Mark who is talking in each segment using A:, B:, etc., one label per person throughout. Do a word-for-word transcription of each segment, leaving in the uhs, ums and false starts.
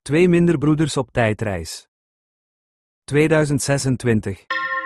A: Twee minderbroeders op tijdreis. tweeduizend zesentwintig.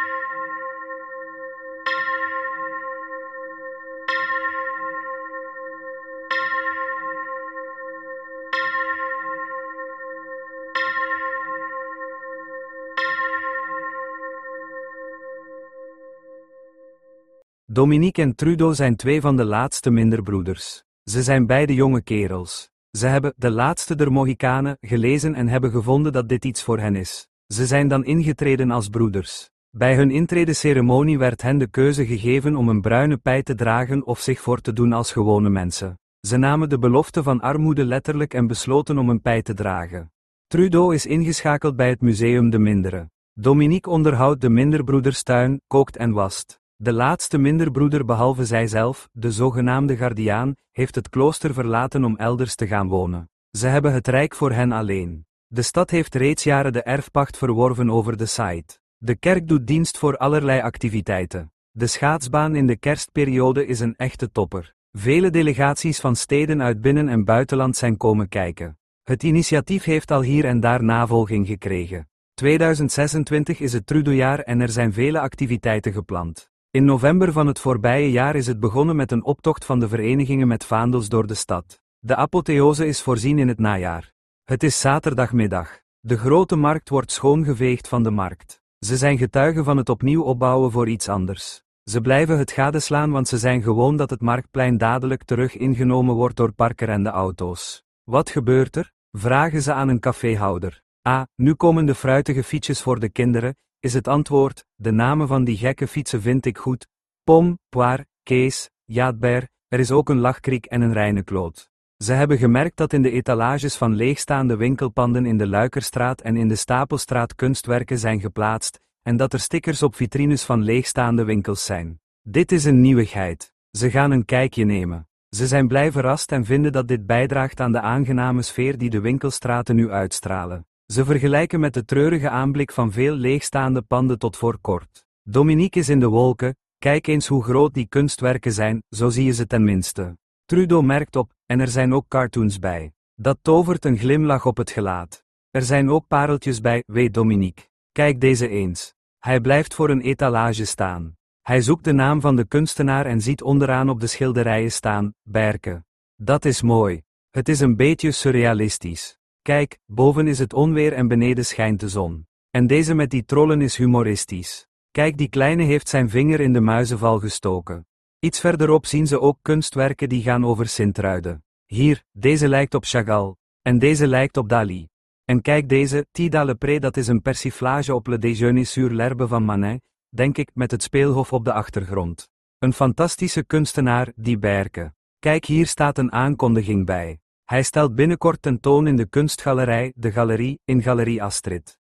A: Dominique en Trudeau zijn twee van de laatste minderbroeders. Ze zijn beide jonge kerels. Ze hebben De Laatste der Mohikanen gelezen en hebben gevonden dat dit iets voor hen is. Ze zijn dan ingetreden als broeders. Bij hun intredeceremonie werd hen de keuze gegeven om een bruine pij te dragen of zich voor te doen als gewone mensen. Ze namen de belofte van armoede letterlijk en besloten om een pij te dragen. Trudeau is ingeschakeld bij het museum De Mindere. Dominique onderhoudt de minderbroederstuin, kookt en wast. De laatste minderbroeder behalve zijzelf, de zogenaamde Gardiaan, heeft het klooster verlaten om elders te gaan wonen. Ze hebben het rijk voor hen alleen. De stad heeft reeds jaren de erfpacht verworven over de site. De kerk doet dienst voor allerlei activiteiten. De schaatsbaan in de kerstperiode is een echte topper. Vele delegaties van steden uit binnen- en buitenland zijn komen kijken. Het initiatief heeft al hier en daar navolging gekregen. tweeduizend zesentwintig is het Trudeaujaar en er zijn vele activiteiten gepland. In november van het voorbije jaar is het begonnen met een optocht van de verenigingen met vaandels door de stad. De apotheose is voorzien in het najaar. Het is zaterdagmiddag. De grote markt wordt schoongeveegd van de markt. Ze zijn getuigen van het opnieuw opbouwen voor iets anders. Ze blijven het gadeslaan want ze zijn gewoon dat het marktplein dadelijk terug ingenomen wordt door parkerende auto's. Wat gebeurt er? Vragen ze aan een caféhouder. Ah, nu komen de fruitige fietsjes voor de kinderen, is het antwoord. De namen van die gekke fietsen vind ik goed. Pom, Poir, Kees, Jaadber, er is ook een lachkriek en een Rijnekloot. Ze hebben gemerkt dat in de etalages van leegstaande winkelpanden in de Luikerstraat en in de Stapelstraat kunstwerken zijn geplaatst, en dat er stickers op vitrines van leegstaande winkels zijn. Dit is een nieuwigheid. Ze gaan een kijkje nemen. Ze zijn blij verrast en vinden dat dit bijdraagt aan de aangename sfeer die de winkelstraten nu uitstralen. Ze vergelijken met de treurige aanblik van veel leegstaande panden tot voor kort. Dominique is in de wolken, kijk eens hoe groot die kunstwerken zijn, zo zie je ze tenminste. Trudeau merkt op, en er zijn ook cartoons bij. Dat tovert een glimlach op het gelaat. Er zijn ook pareltjes bij, weet Dominique. Kijk deze eens. Hij blijft voor een etalage staan. Hij zoekt de naam van de kunstenaar en ziet onderaan op de schilderijen staan, Berke. Dat is mooi. Het is een beetje surrealistisch. Kijk, boven is het onweer en beneden schijnt de zon. En deze met die trollen is humoristisch. Kijk, die kleine heeft zijn vinger in de muizenval gestoken. Iets verderop zien ze ook kunstwerken die gaan over Sint-Truiden. Hier, deze lijkt op Chagall. En deze lijkt op Dali. En kijk deze, Tida Lepré, dat is een persiflage op Le Déjeuner sur l'herbe van Manet, denk ik, met het speelhof op de achtergrond. Een fantastische kunstenaar, die Berke. Kijk, hier staat een aankondiging bij. Hij stelt binnenkort tentoon in de kunstgalerij, de Galerie, in Galerie Astrid.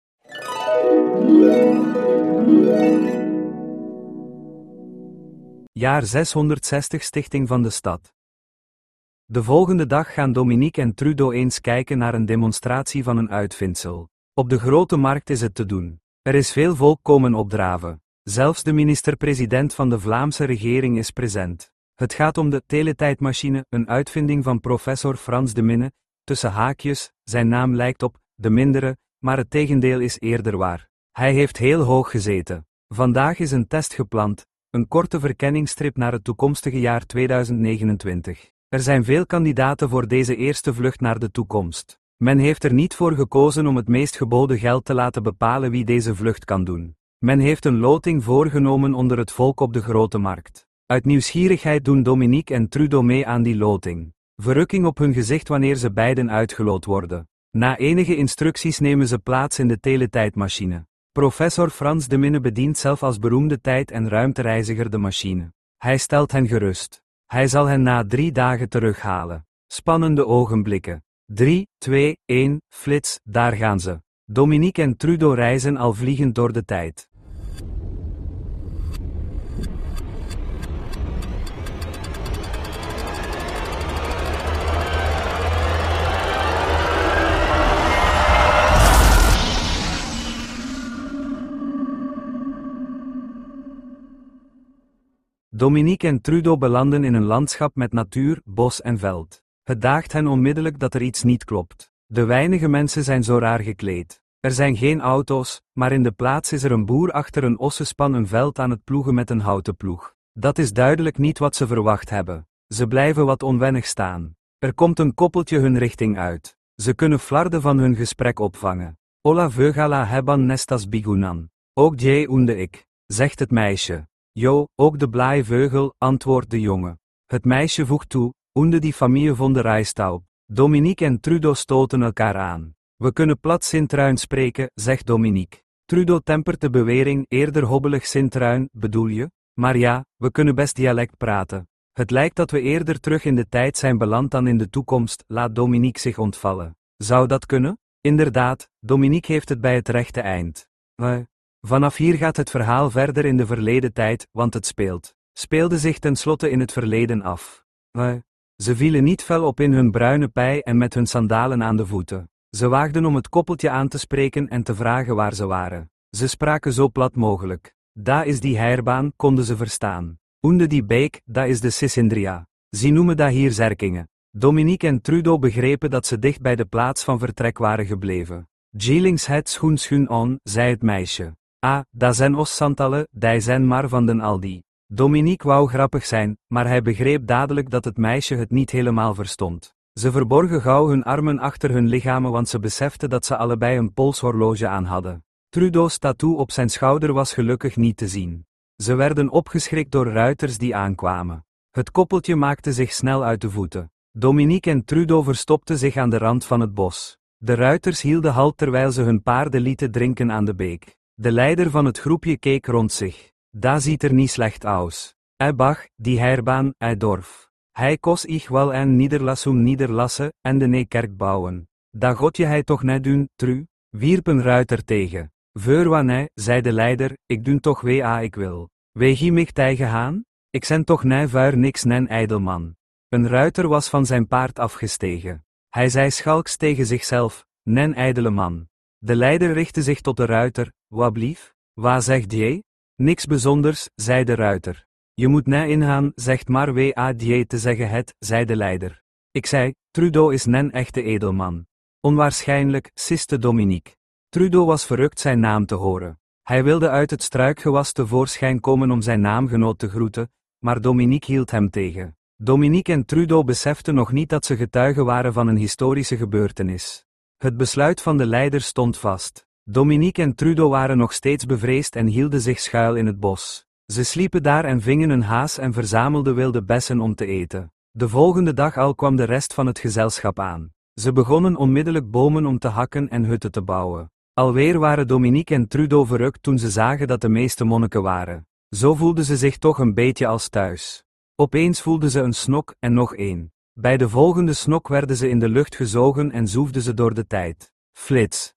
A: Jaar zeshonderdzestig Stichting van de stad. De volgende dag gaan Dominique en Trudeau eens kijken naar een demonstratie van een uitvindsel. Op de grote markt is het te doen. Er is veel volk komen opdraven. Zelfs de minister-president van de Vlaamse regering is present. Het gaat om de teletijdmachine, een uitvinding van professor Frans de Minne, tussen haakjes, zijn naam lijkt op De Mindere, maar het tegendeel is eerder waar. Hij heeft heel hoog gezeten. Vandaag is een test gepland, een korte verkenningstrip naar het toekomstige jaar tweeduizend negenentwintig. Er zijn veel kandidaten voor deze eerste vlucht naar de toekomst. Men heeft er niet voor gekozen om het meest geboden geld te laten bepalen wie deze vlucht kan doen. Men heeft een loting voorgenomen onder het volk op de grote markt. Uit nieuwsgierigheid doen Dominique en Trudeau mee aan die loting. Verrukking op hun gezicht wanneer ze beiden uitgeloot worden. Na enige instructies nemen ze plaats in de teletijdmachine. Professor Frans de Minne bedient zelf als beroemde tijd- en ruimtereiziger de machine. Hij stelt hen gerust. Hij zal hen na drie dagen terughalen. Spannende ogenblikken. drie, twee, één, flits, daar gaan ze. Dominique en Trudeau reizen al vliegend door de tijd. Dominique en Trudeau belanden in een landschap met natuur, bos en veld. Het daagt hen onmiddellijk dat er iets niet klopt. De weinige mensen zijn zo raar gekleed. Er zijn geen auto's, maar in de plaats is er een boer achter een ossenspan een veld aan het ploegen met een houten ploeg. Dat is duidelijk niet wat ze verwacht hebben. Ze blijven wat onwennig staan. Er komt een koppeltje hun richting uit. Ze kunnen flarden van hun gesprek opvangen. Ola veugala hebben nestas bigunan. Ook jij oende ik, zegt het meisje. Jo, ook de blaai veugel, antwoordt de jongen. Het meisje voegt toe, oende die familie von de Rijstaub. Dominique en Trudeau stoten elkaar aan. We kunnen plat Sint-Truin spreken, zegt Dominique. Trudeau tempert de bewering, eerder hobbelig Sint-Truin, bedoel je? Maar ja, we kunnen best dialect praten. Het lijkt dat we eerder terug in de tijd zijn beland dan in de toekomst, laat Dominique zich ontvallen. Zou dat kunnen? Inderdaad, Dominique heeft het bij het rechte eind. Uh, vanaf hier gaat het verhaal verder in de verleden tijd, want het speelt. Speelde zich tenslotte in het verleden af. Uh, ze vielen niet fel op in hun bruine pij en met hun sandalen aan de voeten. Ze waagden om het koppeltje aan te spreken en te vragen waar ze waren. Ze spraken zo plat mogelijk. Da is die heirbaan, konden ze verstaan. Oende die beek, da is de Sisindria. Ze noemen da hier Zerkingen. Dominique en Trudeau begrepen dat ze dicht bij de plaats van vertrek waren gebleven. Jeelings het schoen schoen on, zei het meisje. Ah, da zijn os santallen, die zijn maar van den Aldi. Dominique wou grappig zijn, maar hij begreep dadelijk dat het meisje het niet helemaal verstond. Ze verborgen gauw hun armen achter hun lichamen want ze beseften dat ze allebei een polshorloge aan hadden. Trudeau's tattoo op zijn schouder was gelukkig niet te zien. Ze werden opgeschrikt door ruiters die aankwamen. Het koppeltje maakte zich snel uit de voeten. Dominique en Trudeau verstopten zich aan de rand van het bos. De ruiters hielden halt terwijl ze hun paarden lieten drinken aan de beek. De leider van het groepje keek rond zich. Da ziet er niet slecht aus. Hij bach, die heirbaan, hij dorf. Hij kos ich wel en niederlassum niederlassen, en de nee kerk bouwen. Da godje hij toch net doen, tru? Wierp een ruiter tegen. Veur wanneer, zei de leider, ik doen toch wee a ik wil. Wee gie mich tijgen haan? Ik zijn toch nee vuir niks nen ijdelman. Een ruiter was van zijn paard afgestegen. Hij zei schalks tegen zichzelf, nen ijdele man. De leider richtte zich tot de ruiter, wat blief? Wa zegt jij? Niks bijzonders, zei de ruiter. Je moet nee ingaan, zegt maar wee a dje te zeggen het, zei de leider. Ik zei, Trudeau is nen echte edelman. Onwaarschijnlijk, siste Dominique. Trudeau was verrukt zijn naam te horen. Hij wilde uit het struikgewas tevoorschijn komen om zijn naamgenoot te groeten, maar Dominique hield hem tegen. Dominique en Trudeau beseften nog niet dat ze getuigen waren van een historische gebeurtenis. Het besluit van de leider stond vast. Dominique en Trudeau waren nog steeds bevreesd en hielden zich schuil in het bos. Ze sliepen daar en vingen een haas en verzamelden wilde bessen om te eten. De volgende dag al kwam de rest van het gezelschap aan. Ze begonnen onmiddellijk bomen om te hakken en hutten te bouwen. Alweer waren Dominique en Trudeau verrukt toen ze zagen dat de meeste monniken waren. Zo voelden ze zich toch een beetje als thuis. Opeens voelden ze een snok en nog één. Bij de volgende snok werden ze in de lucht gezogen en zoefden ze door de tijd. Flits.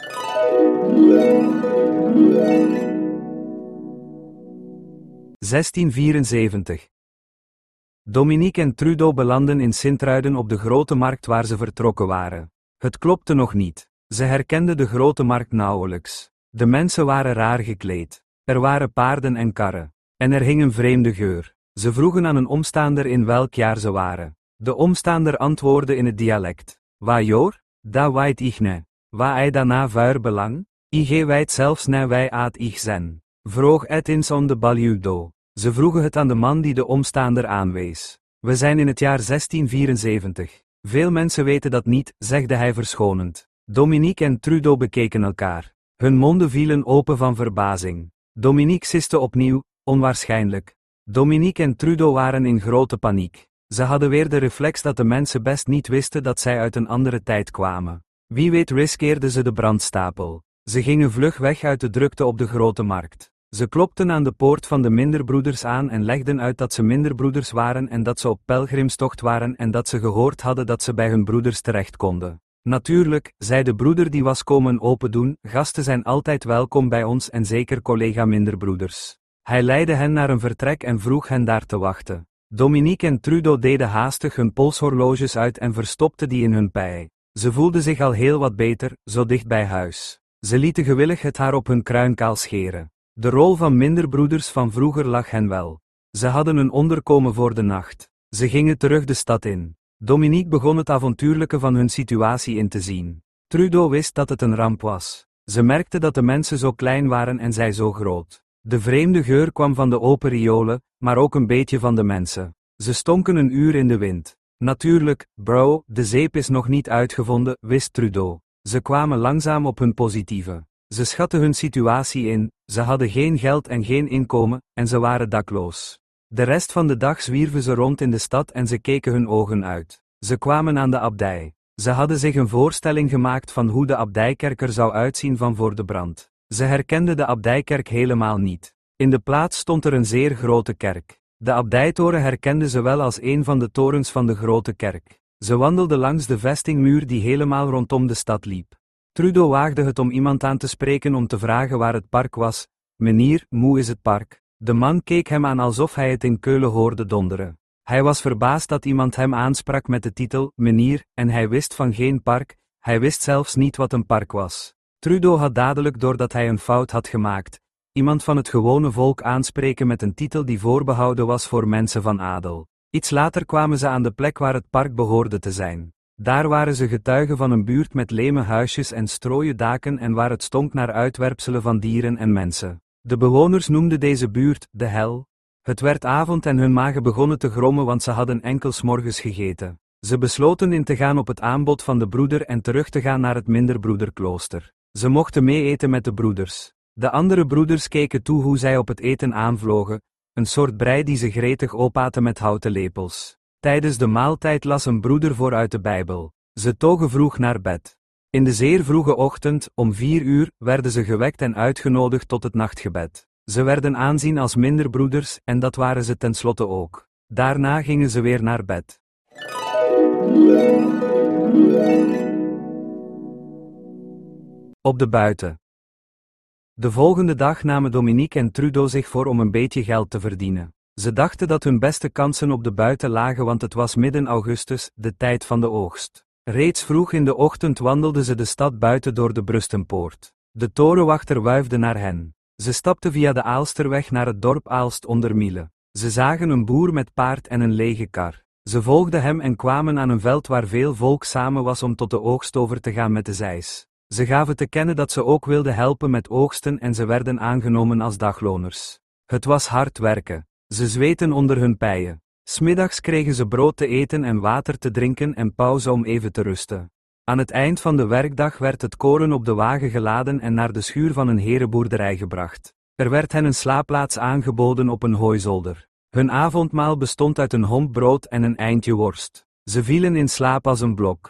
A: zestien vierenzeventig. Dominique en Trudeau belanden in Sint-Truiden op de grote markt waar ze vertrokken waren. Het klopte nog niet. Ze herkenden de grote markt nauwelijks. De mensen waren raar gekleed. Er waren paarden en karren. En er hing een vreemde geur. Ze vroegen aan een omstaander in welk jaar ze waren. De omstaander antwoordde in het dialect. Wa joor? Da waait ich ne. Wa ei daarna vuir belang? Ig wijt zelfs ne wij aat ich zen. Vroeg et ins on de baljudo. Ze vroegen het aan de man die de omstaander aanwees. We zijn in het jaar zestien vierenzeventig. Veel mensen weten dat niet, zegde hij verschonend. Dominique en Trudeau bekeken elkaar. Hun monden vielen open van verbazing. Dominique siste opnieuw, onwaarschijnlijk. Dominique en Trudeau waren in grote paniek. Ze hadden weer de reflex dat de mensen best niet wisten dat zij uit een andere tijd kwamen. Wie weet riskeerden ze de brandstapel. Ze gingen vlug weg uit de drukte op de grote markt. Ze klopten aan de poort van de minderbroeders aan en legden uit dat ze minderbroeders waren en dat ze op pelgrimstocht waren en dat ze gehoord hadden dat ze bij hun broeders terecht konden. Natuurlijk, zei de broeder die was komen opendoen, gasten zijn altijd welkom bij ons en zeker collega minderbroeders. Hij leidde hen naar een vertrek en vroeg hen daar te wachten. Dominique en Trudeau deden haastig hun polshorloges uit en verstopten die in hun pij. Ze voelden zich al heel wat beter, zo dicht bij huis. Ze lieten gewillig het haar op hun kruin kaal scheren. De rol van minderbroeders van vroeger lag hen wel. Ze hadden een onderkomen voor de nacht. Ze gingen terug de stad in. Dominique begon het avontuurlijke van hun situatie in te zien. Trudeau wist dat het een ramp was. Ze merkte dat de mensen zo klein waren en zij zo groot. De vreemde geur kwam van de open riolen, maar ook een beetje van de mensen. Ze stonken een uur in de wind. Natuurlijk, bro, de zeep is nog niet uitgevonden, wist Trudeau. Ze kwamen langzaam op hun positieve. Ze schatten hun situatie in, ze hadden geen geld en geen inkomen, en ze waren dakloos. De rest van de dag zwierven ze rond in de stad en ze keken hun ogen uit. Ze kwamen aan de abdij. Ze hadden zich een voorstelling gemaakt van hoe de abdijkerk er zou uitzien van voor de brand. Ze herkenden de abdijkerk helemaal niet. In de plaats stond er een zeer grote kerk. De abdijtoren herkenden ze wel als een van de torens van de grote kerk. Ze wandelden langs de vestingmuur die helemaal rondom de stad liep. Trudeau waagde het om iemand aan te spreken om te vragen waar het park was. Meneer, hoe is het park? De man keek hem aan alsof hij het in Keulen hoorde donderen. Hij was verbaasd dat iemand hem aansprak met de titel, meneer, en hij wist van geen park, hij wist zelfs niet wat een park was. Trudeau had dadelijk doordat hij een fout had gemaakt, iemand van het gewone volk aanspreken met een titel die voorbehouden was voor mensen van adel. Iets later kwamen ze aan de plek waar het park behoorde te zijn. Daar waren ze getuigen van een buurt met leme huisjes en strooien daken en waar het stonk naar uitwerpselen van dieren en mensen. De bewoners noemden deze buurt de hel. Het werd avond en hun magen begonnen te grommen want ze hadden enkel 's morgens gegeten. Ze besloten in te gaan op het aanbod van de broeder en terug te gaan naar het minderbroederklooster. Ze mochten mee eten met de broeders. De andere broeders keken toe hoe zij op het eten aanvlogen, een soort brei die ze gretig opaten met houten lepels. Tijdens de maaltijd las een broeder voor uit de Bijbel. Ze togen vroeg naar bed. In de zeer vroege ochtend, om vier uur, werden ze gewekt en uitgenodigd tot het nachtgebed. Ze werden aanzien als minderbroeders, en dat waren ze tenslotte ook. Daarna gingen ze weer naar bed. Op de buiten. De volgende dag namen Dominique en Trudeau zich voor om een beetje geld te verdienen. Ze dachten dat hun beste kansen op de buiten lagen want het was midden augustus, de tijd van de oogst. Reeds vroeg in de ochtend wandelden ze de stad buiten door de Brustenpoort. De torenwachter wuifde naar hen. Ze stapten via de Aalsterweg naar het dorp Aalst onder Miele. Ze zagen een boer met paard en een lege kar. Ze volgden hem en kwamen aan een veld waar veel volk samen was om tot de oogst over te gaan met de zeis. Ze gaven te kennen dat ze ook wilden helpen met oogsten en ze werden aangenomen als dagloners. Het was hard werken. Ze zweten onder hun pijen. 'S Middags kregen ze brood te eten en water te drinken en pauze om even te rusten. Aan het eind van de werkdag werd het koren op de wagen geladen en naar de schuur van een herenboerderij gebracht. Er werd hen een slaapplaats aangeboden op een hooizolder. Hun avondmaal bestond uit een homp brood en een eindje worst. Ze vielen in slaap als een blok.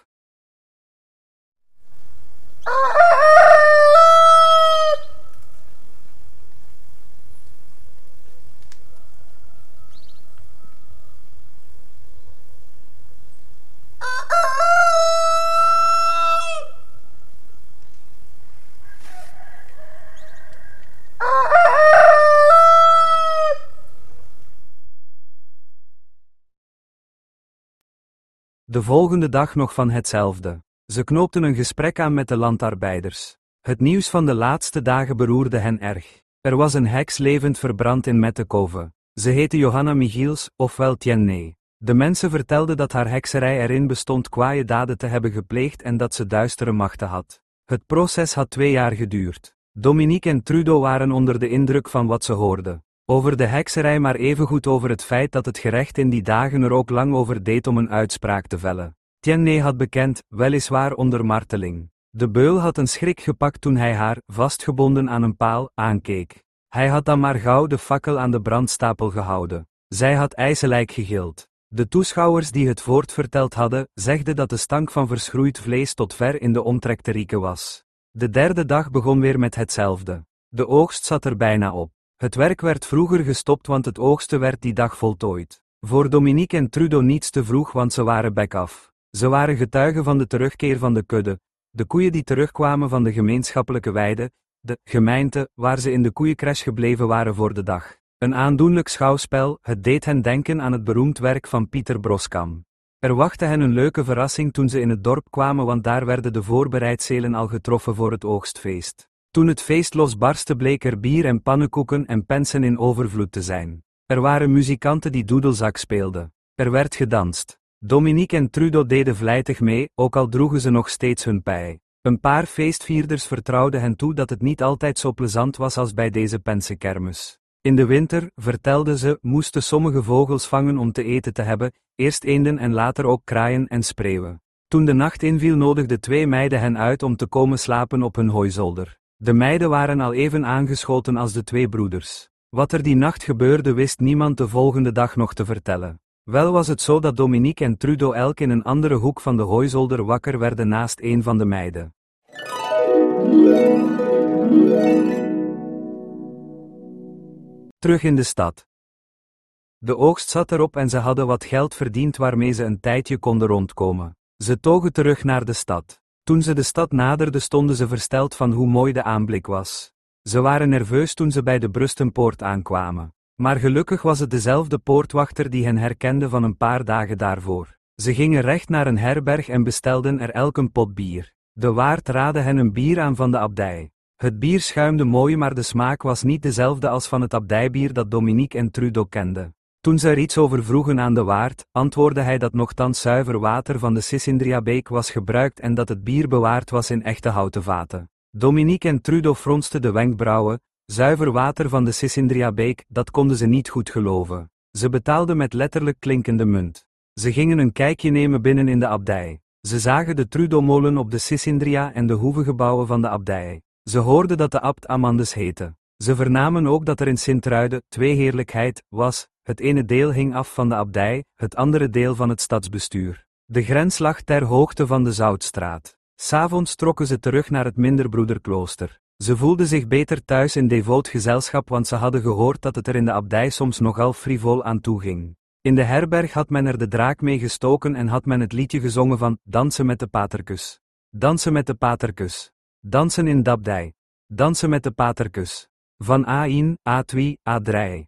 A: De volgende dag nog van hetzelfde. Ze knoopten een gesprek aan met de landarbeiders. Het nieuws van de laatste dagen beroerde hen erg. Er was een heks levend verbrand in Mettekove. Ze heette Johanna Michiels, ofwel Tienne. De mensen vertelden dat haar hekserij erin bestond kwaaie daden te hebben gepleegd en dat ze duistere machten had. Het proces had twee jaar geduurd. Dominique en Trudeau waren onder de indruk van wat ze hoorden. Over de hekserij maar evengoed over het feit dat het gerecht in die dagen er ook lang over deed om een uitspraak te vellen. Tienne had bekend, weliswaar onder marteling. De beul had een schrik gepakt toen hij haar, vastgebonden aan een paal, aankeek. Hij had dan maar gauw de fakkel aan de brandstapel gehouden. Zij had ijselijk gegild. De toeschouwers die het voortverteld hadden, zegden dat de stank van verschroeid vlees tot ver in de omtrek te rieken was. De derde dag begon weer met hetzelfde. De oogst zat er bijna op. Het werk werd vroeger gestopt want het oogsten werd die dag voltooid. Voor Dominique en Trudeau niets te vroeg want ze waren bek af. Ze waren getuigen van de terugkeer van de kudde, de koeien die terugkwamen van de gemeenschappelijke weide, de gemeente, waar ze in de koeiencrash gebleven waren voor de dag. Een aandoenlijk schouwspel, het deed hen denken aan het beroemd werk van Pieter Broskam. Er wachtte hen een leuke verrassing toen ze in het dorp kwamen want daar werden de voorbereidselen al getroffen voor het oogstfeest. Toen het feest losbarstte bleek er bier en pannenkoeken en pensen in overvloed te zijn. Er waren muzikanten die doedelzak speelden. Er werd gedanst. Dominique en Trudeau deden vlijtig mee, ook al droegen ze nog steeds hun pij. Een paar feestvierders vertrouwden hen toe dat het niet altijd zo plezant was als bij deze pensekermis. In de winter, vertelden ze, moesten sommige vogels vangen om te eten te hebben, eerst eenden en later ook kraaien en spreeuwen. Toen de nacht inviel nodigden twee meiden hen uit om te komen slapen op hun hooizolder. De meiden waren al even aangeschoten als de twee broeders. Wat er die nacht gebeurde wist niemand de volgende dag nog te vertellen. Wel was het zo dat Dominique en Trudeau elk in een andere hoek van de hooizolder wakker werden naast een van de meiden. Terug in de stad. De oogst zat erop en ze hadden wat geld verdiend waarmee ze een tijdje konden rondkomen. Ze togen terug naar de stad. Toen ze de stad naderden stonden ze versteld van hoe mooi de aanblik was. Ze waren nerveus toen ze bij de Brustenpoort aankwamen. Maar gelukkig was het dezelfde poortwachter die hen herkende van een paar dagen daarvoor. Ze gingen recht naar een herberg en bestelden er elk een pot bier. De waard raadde hen een bier aan van de abdij. Het bier schuimde mooi, maar de smaak was niet dezelfde als van het abdijbier dat Dominique en Trudeau kenden. Toen ze er iets over vroegen aan de waard, antwoordde hij dat nochtans zuiver water van de Sissindriabeek was gebruikt en dat het bier bewaard was in echte houten vaten. Dominique en Trudeau fronsten de wenkbrauwen. Zuiver water van de Sissindriabeek, dat konden ze niet goed geloven. Ze betaalden met letterlijk klinkende munt. Ze gingen een kijkje nemen binnen in de abdij. Ze zagen de Trudeau-molen op de Sissindria en de hoevengebouwen van de abdij. Ze hoorden dat de abt Amandus heette. Ze vernamen ook dat er in Sint-Truiden twee heerlijkheid was, het ene deel hing af van de abdij, het andere deel van het stadsbestuur. De grens lag ter hoogte van de Zoutstraat. 'S Avonds trokken ze terug naar het Minderbroederklooster. Ze voelden zich beter thuis in devoot gezelschap, want ze hadden gehoord dat het er in de abdij soms nogal frivol aan toe ging. In de herberg had men er de draak mee gestoken en had men het liedje gezongen van Dansen met de paterkus. Dansen met de paterkus. Dansen in de abdij. Dansen met de paterkus. Van A één, A twee, A drie.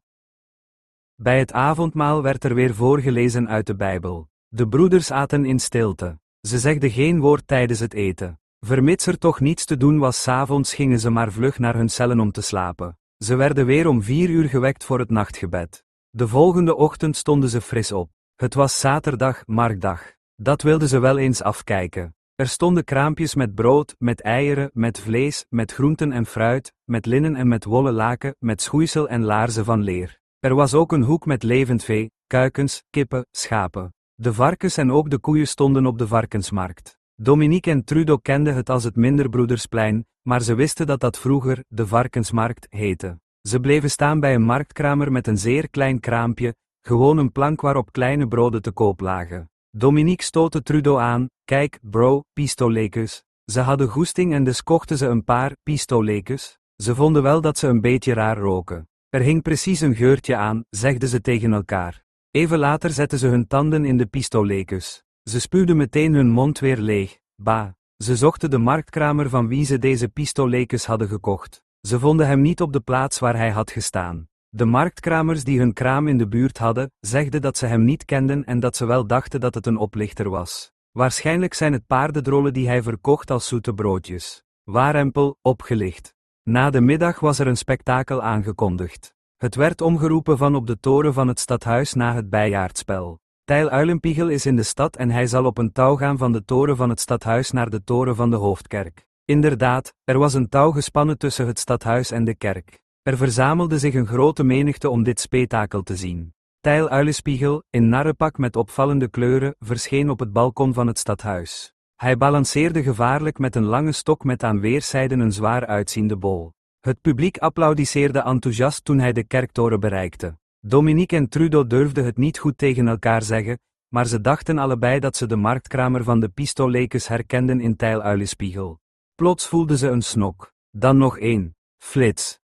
A: Bij het avondmaal werd er weer voorgelezen uit de Bijbel. De broeders aten in stilte. Ze zegden geen woord tijdens het eten. Vermits er toch niets te doen was 's avonds gingen ze maar vlug naar hun cellen om te slapen. Ze werden weer om vier uur gewekt voor het nachtgebed. De volgende ochtend stonden ze fris op. Het was zaterdag, marktdag. Dat wilden ze wel eens afkijken. Er stonden kraampjes met brood, met eieren, met vlees, met groenten en fruit, met linnen en met wollen laken, met schoeisel en laarzen van leer. Er was ook een hoek met levend vee, kuikens, kippen, schapen. De varkens en ook de koeien stonden op de varkensmarkt. Dominique en Trudeau kenden het als het Minderbroedersplein, maar ze wisten dat dat vroeger de varkensmarkt heette. Ze bleven staan bij een marktkramer met een zeer klein kraampje, gewoon een plank waarop kleine broden te koop lagen. Dominique stootte Trudeau aan, kijk, bro, pistoletjes. Ze hadden goesting en dus kochten ze een paar pistoletjes. Ze vonden wel dat ze een beetje raar roken. Er hing precies een geurtje aan, zegden ze tegen elkaar. Even later zetten ze hun tanden in de pistoletjes. Ze spuwden meteen hun mond weer leeg. Bah. Ze zochten de marktkramer van wie ze deze pistoletjes hadden gekocht. Ze vonden hem niet op de plaats waar hij had gestaan. De marktkramers die hun kraam in de buurt hadden, zegden dat ze hem niet kenden en dat ze wel dachten dat het een oplichter was. Waarschijnlijk zijn het paardendrollen die hij verkocht als zoete broodjes. Warempel, opgelicht. Na de middag was er een spektakel aangekondigd. Het werd omgeroepen van op de toren van het stadhuis na het bijaardspel. Tijl Uilenpiegel is in de stad en hij zal op een touw gaan van de toren van het stadhuis naar de toren van de hoofdkerk. Inderdaad, er was een touw gespannen tussen het stadhuis en de kerk. Er verzamelde zich een grote menigte om dit spektakel te zien. Tijl Uilenspiegel, in narrenpak met opvallende kleuren, verscheen op het balkon van het stadhuis. Hij balanceerde gevaarlijk met een lange stok met aan weerszijden een zwaar uitziende bol. Het publiek applaudisseerde enthousiast toen hij de kerktoren bereikte. Dominique en Trudeau durfden het niet goed tegen elkaar zeggen, maar ze dachten allebei dat ze de marktkramer van de pistoletjes herkenden in Tijl Uilenspiegel. Plots voelden ze een snok. Dan nog één. Flits.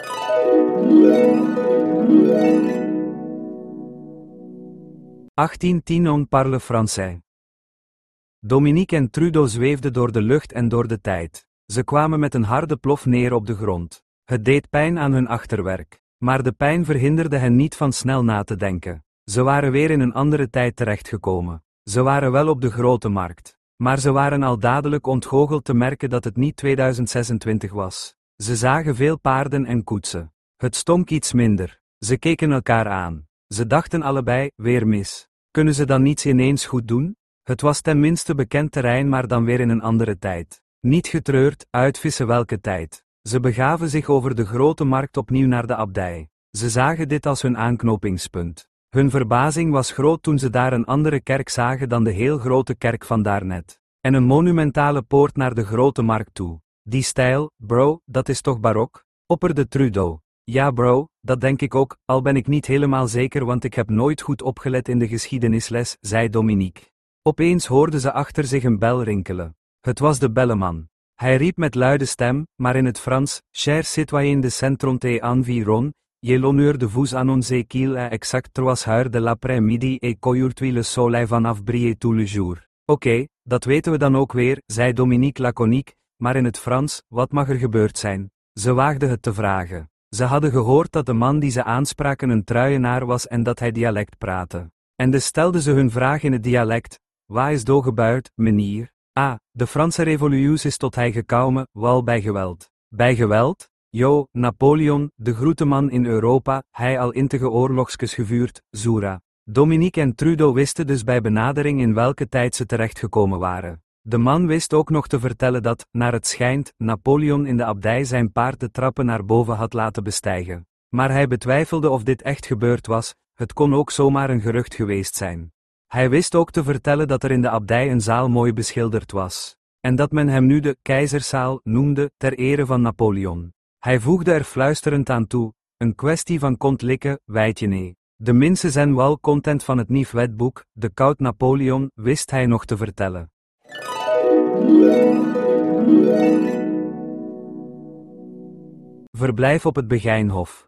A: achttien tien On parle français. Dominique en Trudeau zweefden door de lucht en door de tijd. Ze kwamen met een harde plof neer op de grond. Het deed pijn aan hun achterwerk. Maar de pijn verhinderde hen niet van snel na te denken. Ze waren weer in een andere tijd terechtgekomen. Ze waren wel op de grote markt. Maar ze waren al dadelijk ontgoocheld te merken dat het niet tweeduizend zesentwintig was. Ze zagen veel paarden en koetsen. Het stonk iets minder. Ze keken elkaar aan. Ze dachten allebei, weer mis. Kunnen ze dan niets ineens goed doen? Het was tenminste bekend terrein, maar dan weer in een andere tijd. Niet getreurd, uitvissen welke tijd. Ze begaven zich over de grote markt opnieuw naar de abdij. Ze zagen dit als hun aanknopingspunt. Hun verbazing was groot toen ze daar een andere kerk zagen dan de heel grote kerk van daarnet. En een monumentale poort naar de grote markt toe. Die stijl, bro, dat is toch barok? Opperde Trudeau. Ja bro, dat denk ik ook, al ben ik niet helemaal zeker want ik heb nooit goed opgelet in de geschiedenisles, zei Dominique. Opeens hoorden ze achter zich een bel rinkelen. Het was de belleman. Hij riep met luide stem, maar in het Frans, Chers citoyens de Saint-Tronte environ, j'ai l'honneur de vous annoncer qu'il est exact trois heures de l'après-midi et qu'aujourd'hui le soleil vanaf briller tout le jour. Oké, okay, dat weten we dan ook weer, zei Dominique laconiek, maar in het Frans, wat mag er gebeurd zijn? Ze waagde het te vragen. Ze hadden gehoord dat de man die ze aanspraken een truienaar was en dat hij dialect praatte. En dus stelden ze hun vraag in het dialect, waar is do gebeurd, meneer? Ah, de Franse revolutie is tot hij gekomen, wel bij geweld. Bij geweld? Jo, Napoleon, de groeteman in Europa, hij al intige oorlogsjes gevuurd, Zoura. Dominique en Trudeau wisten dus bij benadering in welke tijd ze terechtgekomen waren. De man wist ook nog te vertellen dat, naar het schijnt, Napoleon in de abdij zijn paard de trappen naar boven had laten bestijgen. Maar hij betwijfelde of dit echt gebeurd was, het kon ook zomaar een gerucht geweest zijn. Hij wist ook te vertellen dat er in de abdij een zaal mooi beschilderd was. En dat men hem nu de keizerszaal noemde, ter ere van Napoleon. Hij voegde er fluisterend aan toe, een kwestie van kont likken, weet je nee. De mensen zijn wel content van het nieuw wetboek, de koud Napoleon, wist hij nog te vertellen. Verblijf op het Begijnhof.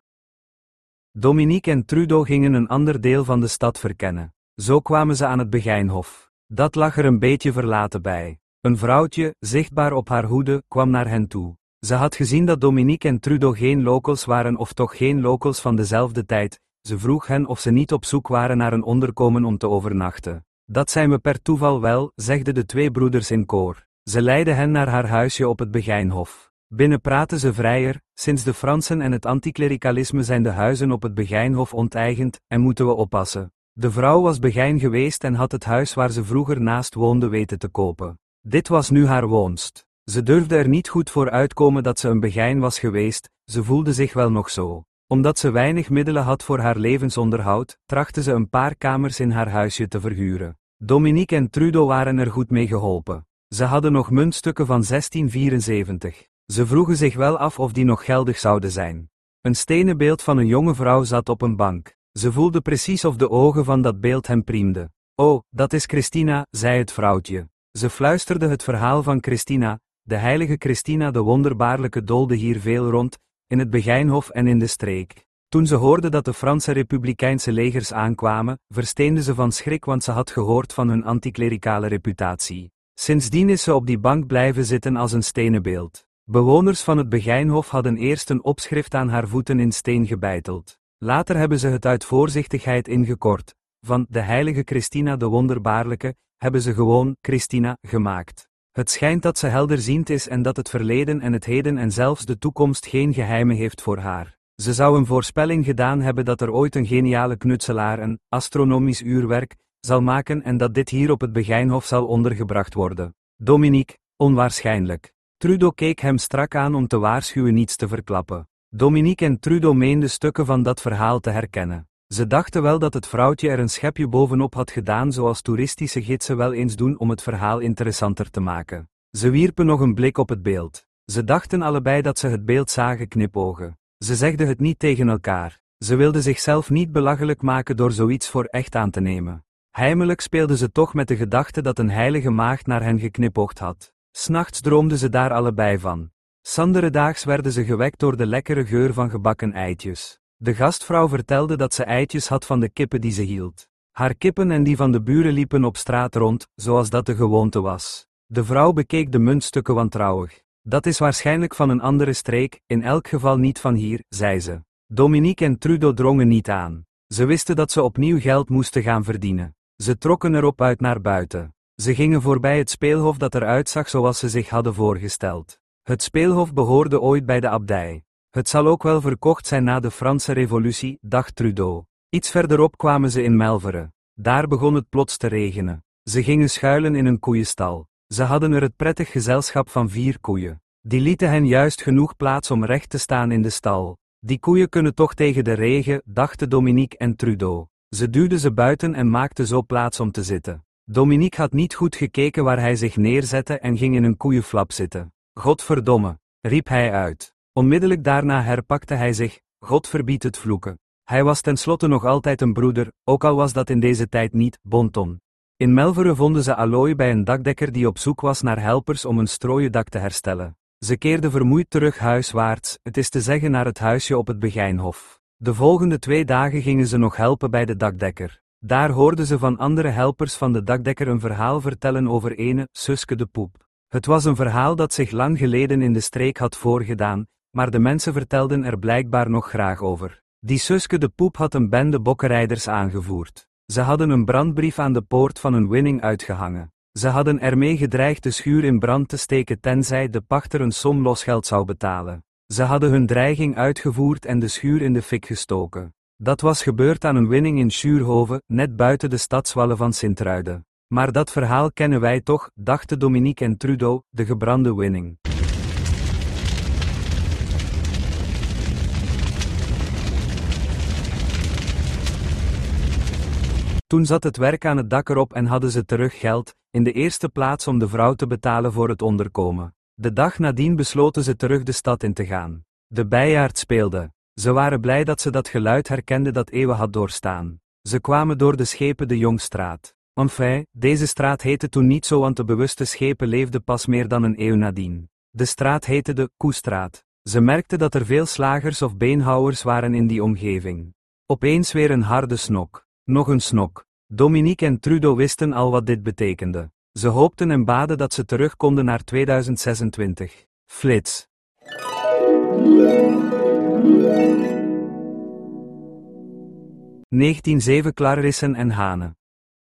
A: Dominique en Trudeau gingen een ander deel van de stad verkennen. Zo kwamen ze aan het Begijnhof. Dat lag er een beetje verlaten bij. Een vrouwtje, zichtbaar op haar hoede, kwam naar hen toe. Ze had gezien dat Dominique en Trudeau geen locals waren of toch geen locals van dezelfde tijd. Ze vroeg hen of ze niet op zoek waren naar een onderkomen om te overnachten. Dat zijn we per toeval wel, zegden de twee broeders in koor. Ze leidden hen naar haar huisje op het Begijnhof. Binnen praten ze vrijer, sinds de Fransen en het anticlericalisme zijn de huizen op het Begijnhof onteigend, en moeten we oppassen. De vrouw was Begijn geweest en had het huis waar ze vroeger naast woonde weten te kopen. Dit was nu haar woonst. Ze durfde er niet goed voor uitkomen dat ze een Begijn was geweest, ze voelde zich wel nog zo. Omdat ze weinig middelen had voor haar levensonderhoud, trachtte ze een paar kamers in haar huisje te verhuren. Dominique en Trudeau waren er goed mee geholpen. Ze hadden nog muntstukken van zestien vierenzeventig. Ze vroegen zich wel af of die nog geldig zouden zijn. Een stenen beeld van een jonge vrouw zat op een bank. Ze voelde precies of de ogen van dat beeld hem priemden. Oh, dat is Christina, zei het vrouwtje. Ze fluisterde het verhaal van Christina, de heilige Christina de wonderbaarlijke doolde hier veel rond, in het Begijnhof en in de streek. Toen ze hoorde dat de Franse republikeinse legers aankwamen, versteende ze van schrik want ze had gehoord van hun anticlericale reputatie. Sindsdien is ze op die bank blijven zitten als een stenen beeld. Bewoners van het Begijnhof hadden eerst een opschrift aan haar voeten in steen gebeiteld. Later hebben ze het uit voorzichtigheid ingekort. Van de heilige Christina de wonderbaarlijke, hebben ze gewoon Christina gemaakt. Het schijnt dat ze helderziend is en dat het verleden en het heden en zelfs de toekomst geen geheimen heeft voor haar. Ze zou een voorspelling gedaan hebben dat er ooit een geniale knutselaar een astronomisch uurwerk zal maken en dat dit hier op het Begijnhof zal ondergebracht worden. Dominique, onwaarschijnlijk. Trudeau keek hem strak aan om te waarschuwen niets te verklappen. Dominique en Trudeau meenden stukken van dat verhaal te herkennen. Ze dachten wel dat het vrouwtje er een schepje bovenop had gedaan zoals toeristische gidsen wel eens doen om het verhaal interessanter te maken. Ze wierpen nog een blik op het beeld. Ze dachten allebei dat ze het beeld zagen knipogen. Ze zegden het niet tegen elkaar. Ze wilden zichzelf niet belachelijk maken door zoiets voor echt aan te nemen. Heimelijk speelden ze toch met de gedachte dat een heilige maagd naar hen geknipoogd had. 'S Nachts droomden ze daar allebei van. 'S andere daags werden ze gewekt door de lekkere geur van gebakken eitjes. De gastvrouw vertelde dat ze eitjes had van de kippen die ze hield. Haar kippen en die van de buren liepen op straat rond, zoals dat de gewoonte was. De vrouw bekeek de muntstukken wantrouwig. Dat is waarschijnlijk van een andere streek, in elk geval niet van hier, zei ze. Dominique en Trudeau drongen niet aan. Ze wisten dat ze opnieuw geld moesten gaan verdienen. Ze trokken erop uit naar buiten. Ze gingen voorbij het speelhof dat eruit zag zoals ze zich hadden voorgesteld. Het speelhof behoorde ooit bij de abdij. Het zal ook wel verkocht zijn na de Franse revolutie, dacht Trudeau. Iets verderop kwamen ze in Melvere. Daar begon het plots te regenen. Ze gingen schuilen in een koeienstal. Ze hadden er het prettig gezelschap van vier koeien. Die lieten hen juist genoeg plaats om recht te staan in de stal. Die koeien kunnen toch tegen de regen, dachten Dominique en Trudeau. Ze duwden ze buiten en maakten zo plaats om te zitten. Dominique had niet goed gekeken waar hij zich neerzette en ging in een koeienflap zitten. Godverdomme, riep hij uit. Onmiddellijk daarna herpakte hij zich, God verbied het vloeken. Hij was tenslotte nog altijd een broeder, ook al was dat in deze tijd niet, bonton. In Melvere vonden ze Aloy bij een dakdekker die op zoek was naar helpers om een strooien dak te herstellen. Ze keerde vermoeid terug huiswaarts, het is te zeggen naar het huisje op het Begijnhof. De volgende twee dagen gingen ze nog helpen bij de dakdekker. Daar hoorden ze van andere helpers van de dakdekker een verhaal vertellen over ene, Suske de Poep. Het was een verhaal dat zich lang geleden in de streek had voorgedaan, maar de mensen vertelden er blijkbaar nog graag over. Die Suske de Poep had een bende bokkenrijders aangevoerd. Ze hadden een brandbrief aan de poort van een winning uitgehangen. Ze hadden ermee gedreigd de schuur in brand te steken tenzij de pachter een som losgeld zou betalen. Ze hadden hun dreiging uitgevoerd en de schuur in de fik gestoken. Dat was gebeurd aan een winning in Schuurhoven, net buiten de stadswallen van Sint-Truiden. Maar dat verhaal kennen wij toch, dachten Dominique en Trudeau, de gebrande winning. Toen zat het werk aan het dak erop en hadden ze terug geld, in de eerste plaats om de vrouw te betalen voor het onderkomen. De dag nadien besloten ze terug de stad in te gaan. De bijaard speelde. Ze waren blij dat ze dat geluid herkenden dat eeuwen had doorstaan. Ze kwamen door de Schepen de Jongstraat. Enfin, deze straat heette toen niet zo, want de bewuste schepen leefden pas meer dan een eeuw nadien. De straat heette de Koestraat. Ze merkten dat er veel slagers of beenhouwers waren in die omgeving. Opeens weer een harde snok. Nog een snok. Dominique en Trudeau wisten al wat dit betekende. Ze hoopten en baden dat ze terug konden naar tweeduizend zesentwintig. Flits. negentien zeven Clarrissen en Hane.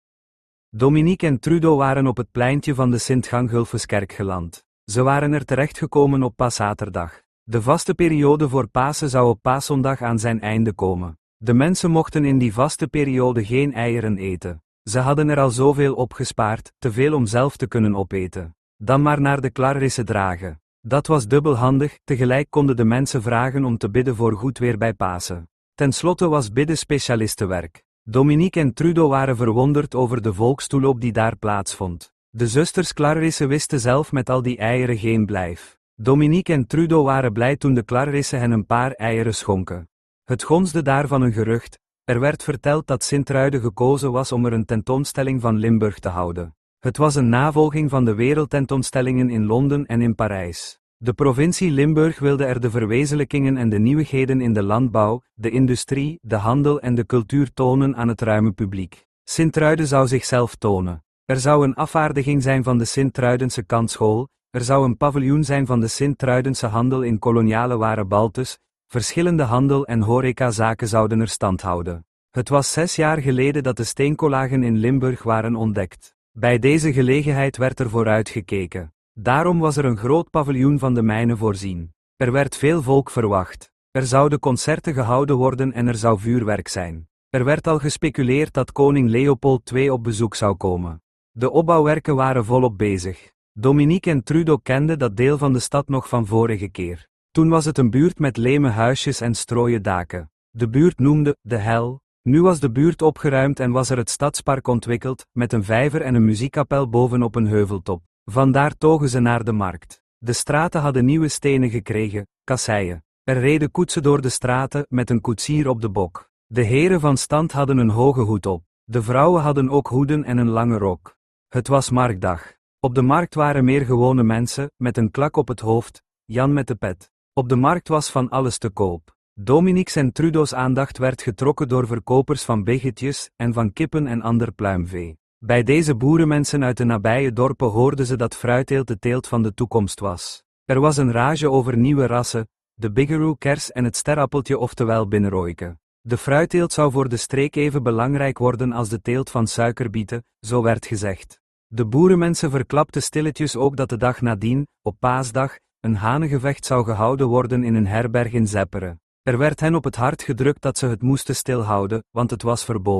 A: Dominique en Trudeau waren op het pleintje van de Sint-Gangulfuskerk geland. Ze waren er terechtgekomen op Paaszaterdag. De vaste periode voor Pasen zou op Paaszondag aan zijn einde komen. De mensen mochten in die vaste periode geen eieren eten. Ze hadden er al zoveel opgespaard, te veel om zelf te kunnen opeten. Dan maar naar de Clarrissen dragen. Dat was dubbelhandig, tegelijk konden de mensen vragen om te bidden voor goed weer bij Pasen. Ten slotte was bidden specialistenwerk. Dominique en Trudeau waren verwonderd over de volkstoeloop die daar plaatsvond. De zusters Clarrissen wisten zelf met al die eieren geen blijf. Dominique en Trudeau waren blij toen de Clarrissen hen een paar eieren schonken. Het gonsde daarvan een gerucht. Er werd verteld dat Sint-Truiden gekozen was om er een tentoonstelling van Limburg te houden. Het was een navolging van de wereldtentoonstellingen in Londen en in Parijs. De provincie Limburg wilde er de verwezenlijkingen en de nieuwigheden in de landbouw, de industrie, de handel en de cultuur tonen aan het ruime publiek. Sint-Truiden zou zichzelf tonen. Er zou een afvaardiging zijn van de Sint-Truidense kantschool, er zou een paviljoen zijn van de Sint-Truidense handel in koloniale waren Baltus, verschillende handel- en horecazaken zouden er stand houden. Het was zes jaar geleden dat de steenkoolagen in Limburg waren ontdekt. Bij deze gelegenheid werd er vooruitgekeken. Daarom was er een groot paviljoen van de mijnen voorzien. Er werd veel volk verwacht. Er zouden concerten gehouden worden en er zou vuurwerk zijn. Er werd al gespeculeerd dat koning Leopold de Tweede op bezoek zou komen. De opbouwwerken waren volop bezig. Dominique en Trudeau kenden dat deel van de stad nog van vorige keer. Toen was het een buurt met leme huisjes en strooien daken. De buurt noemde de Hel. Nu was de buurt opgeruimd en was er het stadspark ontwikkeld, met een vijver en een muziekkapel bovenop een heuveltop. Vandaar togen ze naar de markt. De straten hadden nieuwe stenen gekregen, kasseien. Er reden koetsen door de straten, met een koetsier op de bok. De heren van stand hadden een hoge hoed op. De vrouwen hadden ook hoeden en een lange rok. Het was marktdag. Op de markt waren meer gewone mensen, met een klak op het hoofd, Jan met de pet. Op de markt was van alles te koop. Dominique's en Trudeau's aandacht werd getrokken door verkopers van biggetjes en van kippen en ander pluimvee. Bij deze boerenmensen uit de nabije dorpen hoorden ze dat fruitteelt de teelt van de toekomst was. Er was een rage over nieuwe rassen, de bigaroo kers en het sterappeltje oftewel binnenrooike. De fruitteelt zou voor de streek even belangrijk worden als de teelt van suikerbieten, zo werd gezegd. De boerenmensen verklapten stilletjes ook dat de dag nadien, op Paasdag, een hanengevecht zou gehouden worden in een herberg in Zepperen. Er werd hen op het hart gedrukt dat ze het moesten stilhouden, want het was verboden.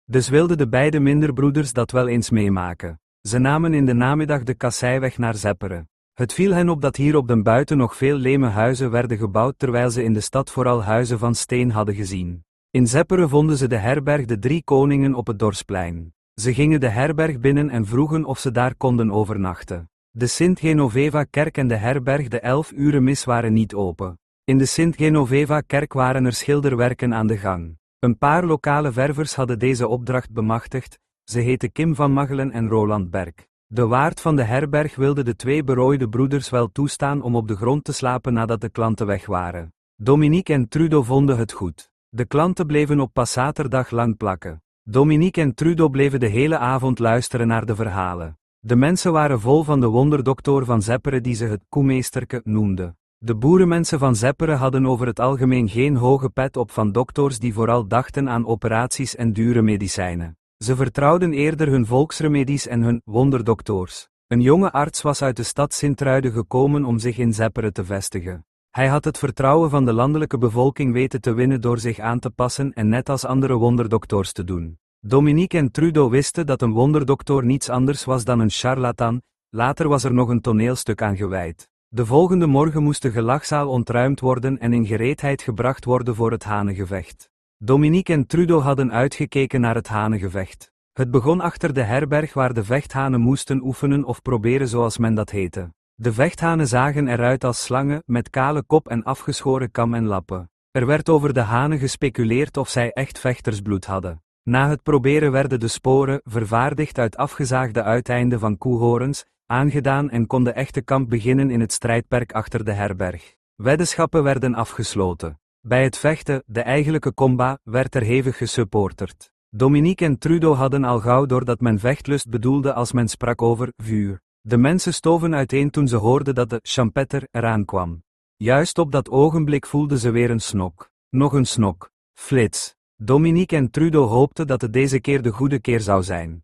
A: Dus wilden de beide minderbroeders dat wel eens meemaken. Ze namen in de namiddag de kasseiweg naar Zeppere. Het viel hen op dat hier op den buiten nog veel leme huizen werden gebouwd terwijl ze in de stad vooral huizen van steen hadden gezien. In Zeppere vonden ze de herberg De Drie Koningen op het Dorpsplein. Ze gingen de herberg binnen en vroegen of ze daar konden overnachten. De Sint-Genoveva-kerk en de herberg de elf uren mis waren niet open. In de Sint-Genoveva-kerk waren er schilderwerken aan de gang. Een paar lokale ververs hadden deze opdracht bemachtigd, ze heten Kim van Machelen en Roland Berk. De waard van de herberg wilde de twee berooide broeders wel toestaan om op de grond te slapen nadat de klanten weg waren. Dominique en Trudeau vonden het goed. De klanten bleven op Passaterdag lang plakken. Dominique en Trudeau bleven de hele avond luisteren naar de verhalen. De mensen waren vol van de wonderdokter van Zeppere die ze het koemeesterke noemden. De boerenmensen van Zeppere hadden over het algemeen geen hoge pet op van dokters die vooral dachten aan operaties en dure medicijnen. Ze vertrouwden eerder hun volksremedies en hun wonderdokters. Een jonge arts was uit de stad Sint-Truiden gekomen om zich in Zeppere te vestigen. Hij had het vertrouwen van de landelijke bevolking weten te winnen door zich aan te passen en net als andere wonderdokters te doen. Dominique en Trudeau wisten dat een wonderdokter niets anders was dan een charlatan, later was er nog een toneelstuk aan gewijd. De volgende morgen moest de gelagzaal ontruimd worden en in gereedheid gebracht worden voor het hanengevecht. Dominique en Trudeau hadden uitgekeken naar het hanengevecht. Het begon achter de herberg waar de vechthanen moesten oefenen of proberen zoals men dat heette. De vechthanen zagen eruit als slangen, met kale kop en afgeschoren kam en lappen. Er werd over de hanen gespeculeerd of zij echt vechtersbloed hadden. Na het proberen werden de sporen, vervaardigd uit afgezaagde uiteinden van koehorens, aangedaan en kon de echte kamp beginnen in het strijdperk achter de herberg. Weddenschappen werden afgesloten. Bij het vechten, de eigenlijke combat, werd er hevig gesupporterd. Dominique en Trudeau hadden al gauw door dat men vechtlust bedoelde als men sprak over vuur. De mensen stoven uiteen toen ze hoorden dat de champetter eraan kwam. Juist op dat ogenblik voelden ze weer een snok. Nog een snok. Flits. Dominique en Trudeau hoopten dat het deze keer de goede keer zou zijn.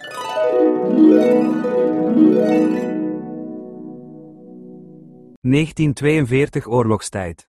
A: negentien tweeënveertig oorlogstijd.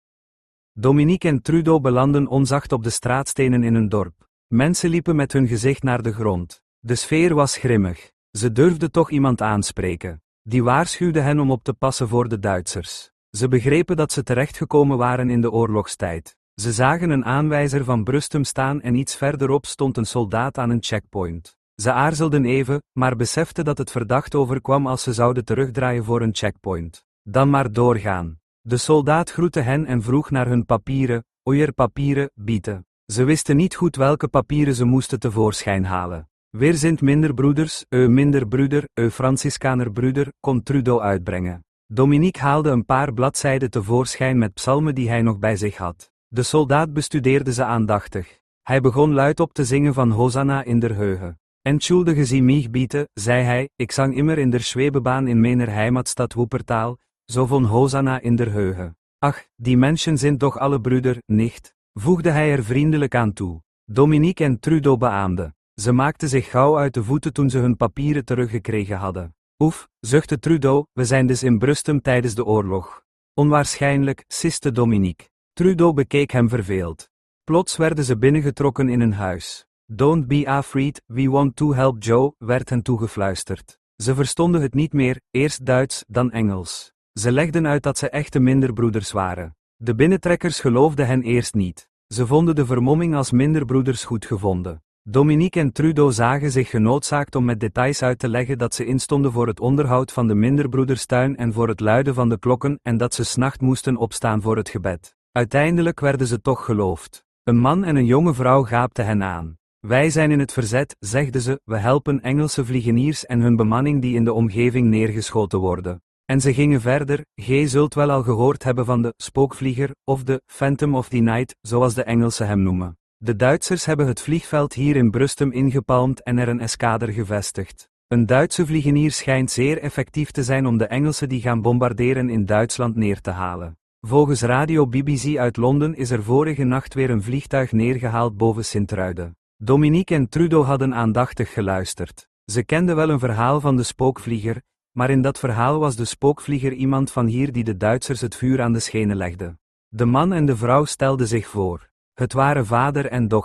A: Dominique en Trudeau belanden onzacht op de straatstenen in een dorp. Mensen liepen met hun gezicht naar de grond. De sfeer was grimmig. Ze durfden toch iemand aanspreken. Die waarschuwde hen om op te passen voor de Duitsers. Ze begrepen dat ze terechtgekomen waren in de oorlogstijd. Ze zagen een aanwijzer van Brustem staan en iets verderop stond een soldaat aan een checkpoint. Ze aarzelden even, maar beseften dat het verdacht overkwam als ze zouden terugdraaien voor een checkpoint. Dan maar doorgaan. De soldaat groette hen en vroeg naar hun papieren, oeier papieren, bieten. Ze wisten niet goed welke papieren ze moesten tevoorschijn halen. Weer sind minderbroeders, eu minderbroeder, eu Franciscanerbroeder, kon Trudeau uitbrengen. Dominique haalde een paar bladzijden tevoorschijn met psalmen die hij nog bij zich had. De soldaat bestudeerde ze aandachtig. Hij begon luidop te zingen van Hosanna in der Heuge. Entschuldige Sie mich bitte, zei hij, ik zang immer in der Schwebebaan in meiner Heimatstad Wuppertal, zo von Hosanna in der Heuge. Ach, die mensen zijn toch alle broeder, nicht? Voegde hij er vriendelijk aan toe. Dominique en Trudeau beaamden. Ze maakten zich gauw uit de voeten toen ze hun papieren teruggekregen hadden. Oef, zuchtte Trudeau, we zijn dus in Brustem tijdens de oorlog. Onwaarschijnlijk, siste Dominique. Trudeau bekeek hem verveeld. Plots werden ze binnengetrokken in een huis. Don't be afraid, we want to help Joe, werd hen toegefluisterd. Ze verstonden het niet meer, eerst Duits, dan Engels. Ze legden uit dat ze echte minderbroeders waren. De binnentrekkers geloofden hen eerst niet. Ze vonden de vermomming als minderbroeders goed gevonden. Dominique en Trudeau zagen zich genoodzaakt om met details uit te leggen dat ze instonden voor het onderhoud van de minderbroederstuin en voor het luiden van de klokken en dat ze 's nachts moesten opstaan voor het gebed. Uiteindelijk werden ze toch geloofd. Een man en een jonge vrouw gaapten hen aan. Wij zijn in het verzet, zegden ze, we helpen Engelse vliegeniers en hun bemanning die in de omgeving neergeschoten worden. En ze gingen verder, gij zult wel al gehoord hebben van de spookvlieger, of de Phantom of the Night, zoals de Engelsen hem noemen. De Duitsers hebben het vliegveld hier in Brustem ingepalmd en er een eskader gevestigd. Een Duitse vliegenier schijnt zeer effectief te zijn om de Engelsen die gaan bombarderen in Duitsland neer te halen. Volgens radio B B C uit Londen is er vorige nacht weer een vliegtuig neergehaald boven Sint-Truiden. Dominique en Trudeau hadden aandachtig geluisterd. Ze kenden wel een verhaal van de spookvlieger, maar in dat verhaal was de spookvlieger iemand van hier die de Duitsers het vuur aan de schenen legde. De man en de vrouw stelden zich voor. Het waren vader en dochter.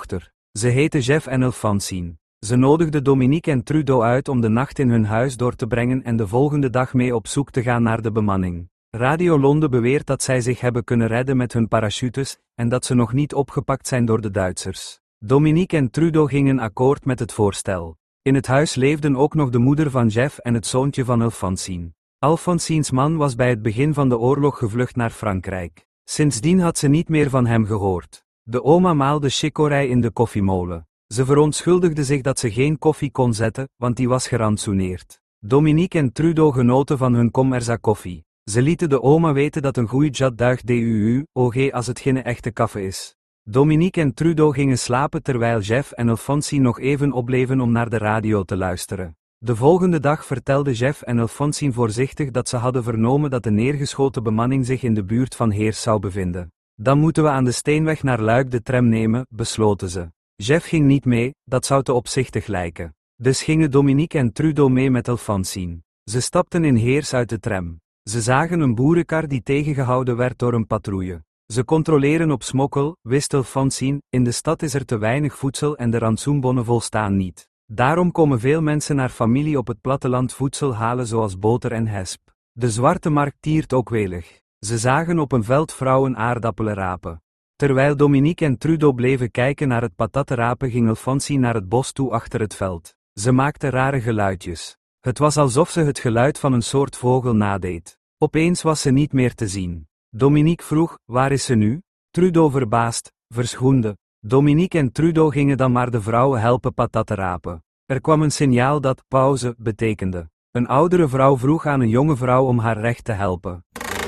A: Ze heten Jeff en Alphonsine. Ze nodigden Dominique en Trudeau uit om de nacht in hun huis door te brengen en de volgende dag mee op zoek te gaan naar de bemanning. Radio Londen beweert dat zij zich hebben kunnen redden met hun parachutes, en dat ze nog niet opgepakt zijn door de Duitsers. Dominique en Trudeau gingen akkoord met het voorstel. In het huis leefden ook nog de moeder van Jeff en het zoontje van Alphonsine. Alphonsines man was bij het begin van de oorlog gevlucht naar Frankrijk. Sindsdien had ze niet meer van hem gehoord. De oma maalde chicorée in de koffiemolen. Ze verontschuldigde zich dat ze geen koffie kon zetten, want die was gerantsoeneerd. Dominique en Trudeau genoten van hun commerza koffie. Ze lieten de oma weten dat een goeie jat duig duu, og als het geen echte kaffe is. Dominique en Trudeau gingen slapen terwijl Jeff en Alphonsine nog even opbleven om naar de radio te luisteren. De volgende dag vertelden Jeff en Alphonsine voorzichtig dat ze hadden vernomen dat de neergeschoten bemanning zich in de buurt van Heers zou bevinden. Dan moeten we aan de Steenweg naar Luik de tram nemen, besloten ze. Jeff ging niet mee, dat zou te opzichtig lijken. Dus gingen Dominique en Trudeau mee met Alphonsine. Ze stapten in Heers uit de tram. Ze zagen een boerenkar die tegengehouden werd door een patrouille. Ze controleren op smokkel, wist Alphonsine, in de stad is er te weinig voedsel en de rantsoenbonnen volstaan niet. Daarom komen veel mensen naar familie op het platteland voedsel halen zoals boter en hesp. De zwarte markt tiert ook welig. Ze zagen op een veld vrouwen aardappelen rapen. Terwijl Dominique en Trudeau bleven kijken naar het patatten rapen ging Alphonsine naar het bos toe achter het veld. Ze maakte rare geluidjes. Het was alsof ze het geluid van een soort vogel nadeed. Opeens was ze niet meer te zien. Dominique vroeg, waar is ze nu? Trudeau verbaasd, verschoende. Dominique en Trudeau gingen dan maar de vrouwen helpen patatten rapen. Er kwam een signaal dat pauze betekende. Een oudere vrouw vroeg aan een jonge vrouw om haar recht te helpen.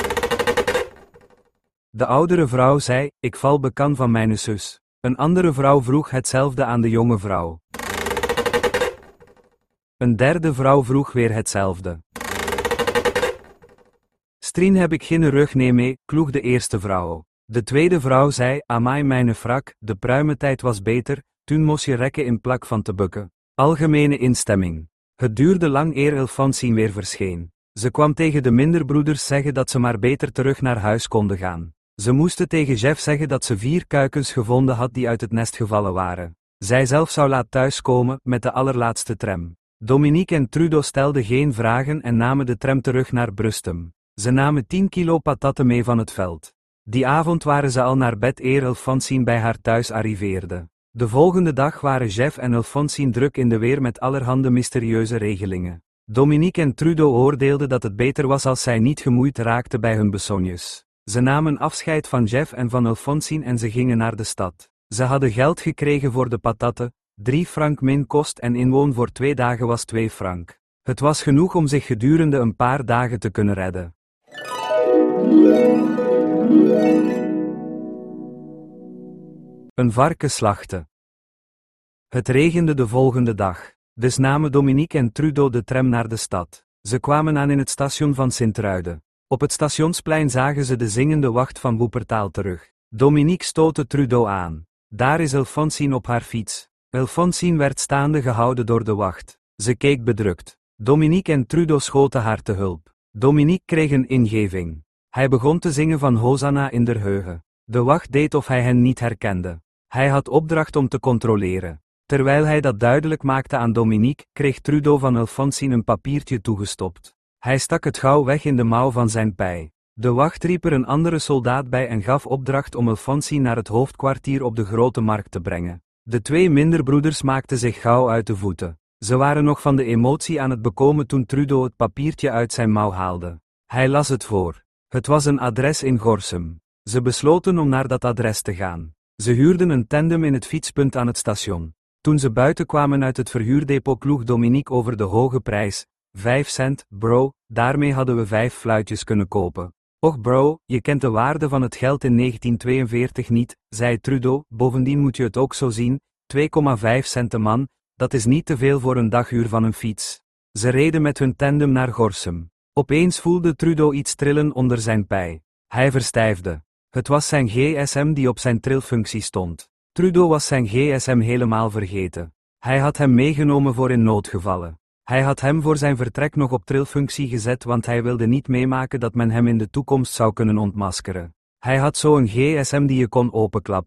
A: De oudere vrouw zei, ik val bekan van mijn zus. Een andere vrouw vroeg hetzelfde aan de jonge vrouw. Een derde vrouw vroeg weer hetzelfde. Strien heb ik geen rug nee mee, kloeg de eerste vrouw. De tweede vrouw zei, amai mijn frak, de pruimentijd was beter, toen moest je rekken in plak van te bukken. Algemene instemming. Het duurde lang eer Alphonsine weer verscheen. Ze kwam tegen de minderbroeders zeggen dat ze maar beter terug naar huis konden gaan. Ze moesten tegen Jeff zeggen dat ze vier kuikens gevonden had die uit het nest gevallen waren. Zij zelf zou laat thuiskomen, met de allerlaatste tram. Dominique en Trudeau stelden geen vragen en namen de tram terug naar Brustem. Ze namen tien kilo patatten mee van het veld. Die avond waren ze al naar bed eer Alphonsine bij haar thuis arriveerde. De volgende dag waren Jeff en Alphonsine druk in de weer met allerhande mysterieuze regelingen. Dominique en Trudeau oordeelden dat het beter was als zij niet gemoeid raakten bij hun besognes. Ze namen afscheid van Jeff en van Alphonsine en ze gingen naar de stad. Ze hadden geld gekregen voor de patatten, drie frank min kost en inwoon voor twee dagen was twee frank. Het was genoeg om zich gedurende een paar dagen te kunnen redden. Een varken slachten. Het regende de volgende dag. Dus namen Dominique en Trudeau de tram naar de stad. Ze kwamen aan in het station van Sint-Truiden. Op het stationsplein zagen ze de zingende wacht van Woepertaal terug. Dominique stootte Trudeau aan. Daar is Alphonsine op haar fiets. Alphonsine werd staande gehouden door de wacht. Ze keek bedrukt. Dominique en Trudeau schoten haar te hulp. Dominique kreeg een ingeving. Hij begon te zingen van Hosanna in der heuge. De wacht deed of hij hen niet herkende. Hij had opdracht om te controleren. Terwijl hij dat duidelijk maakte aan Dominique, kreeg Trudeau van Alphonsine een papiertje toegestopt. Hij stak het gauw weg in de mouw van zijn pij. De wacht riep er een andere soldaat bij en gaf opdracht om Alphonsine naar het hoofdkwartier op de Grote Markt te brengen. De twee minderbroeders maakten zich gauw uit de voeten. Ze waren nog van de emotie aan het bekomen toen Trudeau het papiertje uit zijn mouw haalde. Hij las het voor. Het was een adres in Gorsum. Ze besloten om naar dat adres te gaan. Ze huurden een tandem in het fietspunt aan het station. Toen ze buiten kwamen uit het verhuurdepot kloeg Dominique over de hoge prijs. Vijf cent, bro, daarmee hadden we vijf fluitjes kunnen kopen. Och bro, je kent de waarde van het geld in negentien tweeënveertig niet, zei Trudeau, bovendien moet je het ook zo zien, twee komma vijf cent een man, dat is niet te veel voor een daguur van een fiets. Ze reden met hun tandem naar Gorsum. Opeens voelde Trudeau iets trillen onder zijn pij. Hij verstijfde. Het was zijn gsm die op zijn trilfunctie stond. Trudeau was zijn gsm helemaal vergeten. Hij had hem meegenomen voor in noodgevallen. Hij had hem voor zijn vertrek nog op trilfunctie gezet want hij wilde niet meemaken dat men hem in de toekomst zou kunnen ontmaskeren. Hij had zo een gsm die je kon openklappen.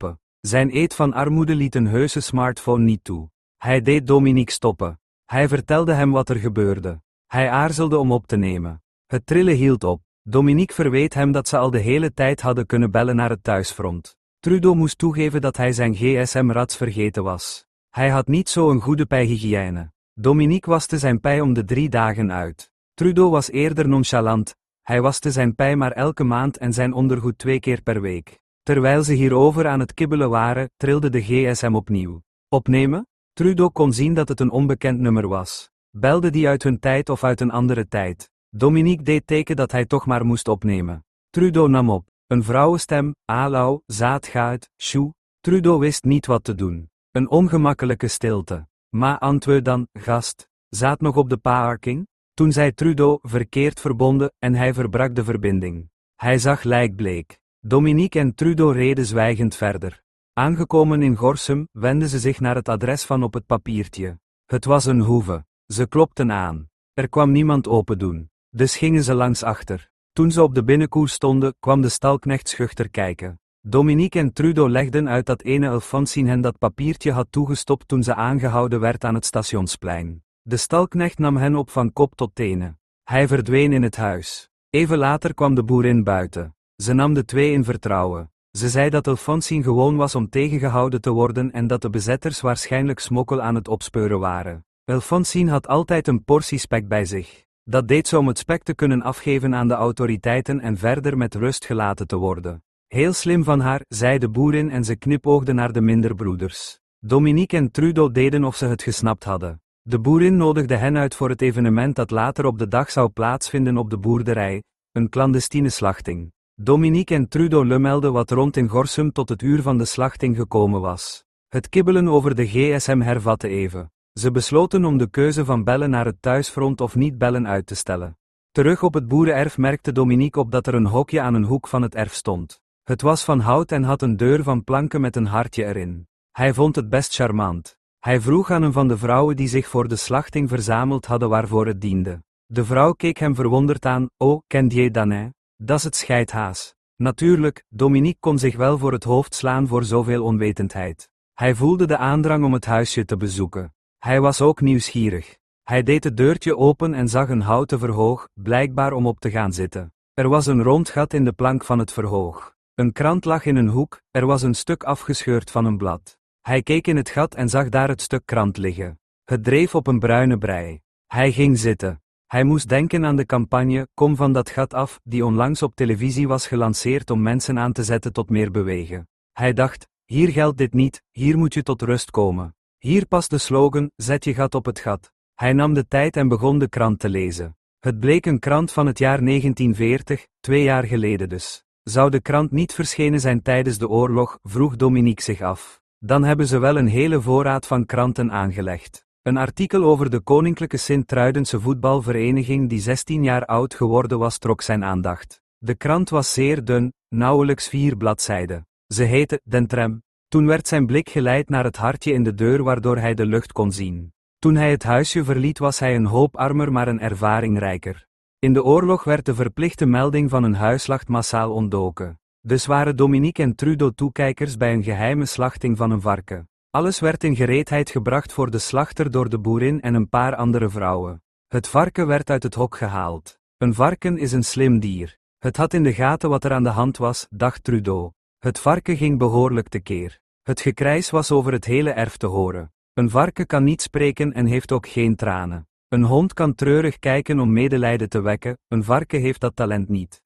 A: Zijn eed van armoede liet een heuse smartphone niet toe. Hij deed Dominique stoppen. Hij vertelde hem wat er gebeurde. Hij aarzelde om op te nemen. Het trillen hield op. Dominique verweet hem dat ze al de hele tijd hadden kunnen bellen naar het thuisfront. Trudeau moest toegeven dat hij zijn G S M-rats vergeten was. Hij had niet zo een goede pijhygiëne. Dominique waste zijn pij om de drie dagen uit. Trudeau was eerder nonchalant. Hij waste zijn pij maar elke maand en zijn ondergoed twee keer per week. Terwijl ze hierover aan het kibbelen waren, trilde de G S M opnieuw. Opnemen? Trudeau kon zien dat het een onbekend nummer was. Belde die uit hun tijd of uit een andere tijd? Dominique deed teken dat hij toch maar moest opnemen. Trudeau nam op. Een vrouwenstem, alau, zaadgaat, chou. Trudeau wist niet wat te doen. Een ongemakkelijke stilte. Maar antwoord dan, gast, zaad nog op de parking? Toen zei Trudeau, verkeerd verbonden, en hij verbrak de verbinding. Hij zag lijkbleek. Dominique en Trudeau reden zwijgend verder. Aangekomen in Gorsum, wendden ze zich naar het adres van op het papiertje. Het was een hoeve. Ze klopten aan. Er kwam niemand open doen. Dus gingen ze langs achter. Toen ze op de binnenkoer stonden, kwam de stalknecht schuchter kijken. Dominique en Trudeau legden uit dat ene Alphonsine hen dat papiertje had toegestopt toen ze aangehouden werd aan het stationsplein. De stalknecht nam hen op van kop tot tenen. Hij verdween in het huis. Even later kwam de boerin buiten. Ze nam de twee in vertrouwen. Ze zei dat Alphonsine gewoon was om tegengehouden te worden en dat de bezetters waarschijnlijk smokkel aan het opspeuren waren. Alphonsine had altijd een portie spek bij zich. Dat deed ze om het spek te kunnen afgeven aan de autoriteiten en verder met rust gelaten te worden. Heel slim van haar, zei de boerin en ze knipoogde naar de minderbroeders. Dominique en Trudeau deden of ze het gesnapt hadden. De boerin nodigde hen uit voor het evenement dat later op de dag zou plaatsvinden op de boerderij, een clandestine slachting. Dominique en Trudeau lummelden wat rond in Gorsum tot het uur van de slachting gekomen was. Het kibbelen over de G S M hervatte even. Ze besloten om de keuze van bellen naar het thuisfront of niet bellen uit te stellen. Terug op het boerenerf merkte Dominique op dat er een hokje aan een hoek van het erf stond. Het was van hout en had een deur van planken met een hartje erin. Hij vond het best charmant. Hij vroeg aan een van de vrouwen die zich voor de slachting verzameld hadden waarvoor het diende. De vrouw keek hem verwonderd aan, oh, kent je dat hè? Dat is het scheidhaas. Natuurlijk, Dominique kon zich wel voor het hoofd slaan voor zoveel onwetendheid. Hij voelde de aandrang om het huisje te bezoeken. Hij was ook nieuwsgierig. Hij deed het deurtje open en zag een houten verhoog, blijkbaar om op te gaan zitten. Er was een rond gat in de plank van het verhoog. Een krant lag in een hoek, er was een stuk afgescheurd van een blad. Hij keek in het gat en zag daar het stuk krant liggen. Het dreef op een bruine brei. Hij ging zitten. Hij moest denken aan de campagne, kom van dat gat af, die onlangs op televisie was gelanceerd om mensen aan te zetten tot meer bewegen. Hij dacht, hier geldt dit niet, hier moet je tot rust komen. Hier past de slogan, zet je gat op het gat. Hij nam de tijd en begon de krant te lezen. Het bleek een krant van het jaar negentien veertig, twee jaar geleden dus. Zou de krant niet verschenen zijn tijdens de oorlog, vroeg Dominique zich af. Dan hebben ze wel een hele voorraad van kranten aangelegd. Een artikel over de Koninklijke Sint-Truidense voetbalvereniging die zestien jaar oud geworden was trok zijn aandacht. De krant was zeer dun, nauwelijks vier bladzijden. Ze heette Den Trem. Toen werd zijn blik geleid naar het hartje in de deur waardoor hij de lucht kon zien. Toen hij het huisje verliet was hij een hoop armer maar een ervaring rijker. In de oorlog werd de verplichte melding van een huisslacht massaal ontdoken. Dus waren Dominique en Trudeau toekijkers bij een geheime slachting van een varken. Alles werd in gereedheid gebracht voor de slachter door de boerin en een paar andere vrouwen. Het varken werd uit het hok gehaald. Een varken is een slim dier. Het had in de gaten wat er aan de hand was, dacht Trudeau. Het varken ging behoorlijk tekeer. Het gekrijs was over het hele erf te horen. Een varken kan niet spreken en heeft ook geen tranen. Een hond kan treurig kijken om medelijden te wekken, een varken heeft dat talent niet.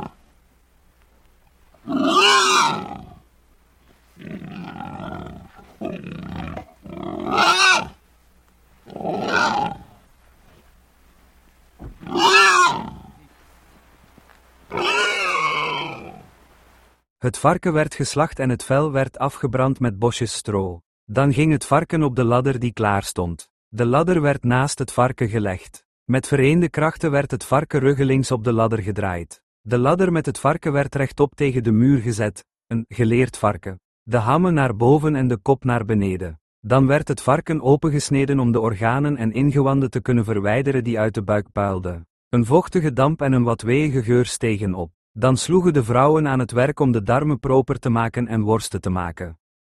A: Het varken werd geslacht en het vel werd afgebrand met bosjes stro. Dan ging het varken op de ladder die klaar stond. De ladder werd naast het varken gelegd. Met vereende krachten werd het varken ruggelings op de ladder gedraaid. De ladder met het varken werd rechtop tegen de muur gezet, een geleerd varken. De hammen naar boven en de kop naar beneden. Dan werd het varken opengesneden om de organen en ingewanden te kunnen verwijderen die uit de buik puilden. Een vochtige damp en een wat weeïge geur stegen op. Dan sloegen de vrouwen aan het werk om de darmen proper te maken en worsten te maken.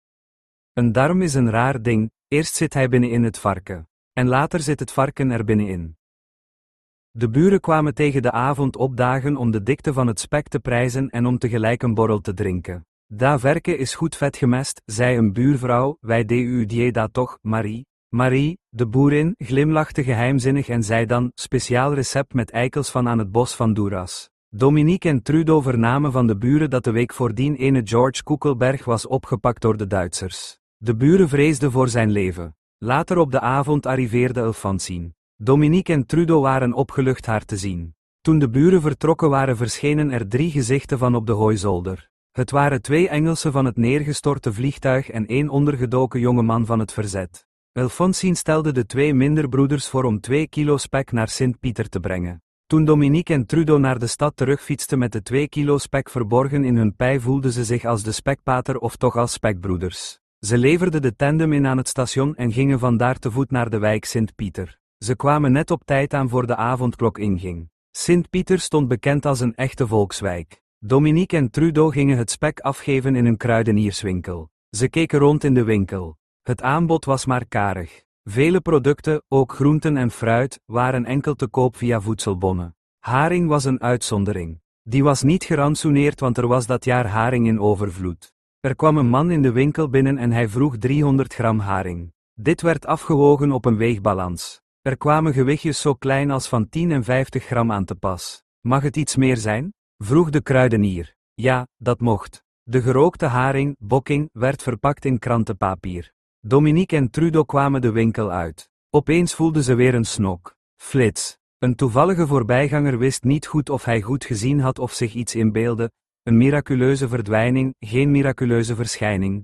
A: Een darm is een raar ding, eerst zit hij binnenin het varken. En later zit het varken er binnenin. De buren kwamen tegen de avond opdagen om de dikte van het spek te prijzen en om tegelijk een borrel te drinken. Da verke is goed vet gemest, zei een buurvrouw, wij doen dat toch, Marie? Marie, de boerin, glimlachte geheimzinnig en zei dan, speciaal recept met eikels van aan het bos van Duras. Dominique en Trudeau vernamen van de buren dat de week voordien ene George Koekelberg was opgepakt door de Duitsers. De buren vreesden voor zijn leven. Later op de avond arriveerde Alphonsine. Dominique en Trudeau waren opgelucht haar te zien. Toen de buren vertrokken waren verschenen er drie gezichten van op de hooizolder. Het waren twee Engelsen van het neergestorte vliegtuig en één ondergedoken jongeman van het verzet. Alphonsine stelde de twee minderbroeders voor om twee kilo spek naar Sint-Pieter te brengen. Toen Dominique en Trudeau naar de stad terugfietsten met de twee kilo spek verborgen in hun pij voelden ze zich als de spekpater of toch als spekbroeders. Ze leverden de tandem in aan het station en gingen vandaar te voet naar de wijk Sint-Pieter. Ze kwamen net op tijd aan voor de avondklok inging. Sint-Pieter stond bekend als een echte volkswijk. Dominique en Trudeau gingen het spek afgeven in een kruidenierswinkel. Ze keken rond in de winkel. Het aanbod was maar karig. Vele producten, ook groenten en fruit, waren enkel te koop via voedselbonnen. Haring was een uitzondering. Die was niet gerantsoeneerd want er was dat jaar haring in overvloed. Er kwam een man in de winkel binnen en hij vroeg driehonderd gram haring. Dit werd afgewogen op een weegbalans. Er kwamen gewichtjes zo klein als van tien en vijftig gram aan te pas. Mag het iets meer zijn? Vroeg de kruidenier. Ja, dat mocht. De gerookte haring, bokking, werd verpakt in krantenpapier. Dominique en Trudeau kwamen de winkel uit. Opeens voelden ze weer een snok. Flits. Een toevallige voorbijganger wist niet goed of hij goed gezien had of zich iets inbeeldde. Een miraculeuze verdwijning, geen miraculeuze verschijning.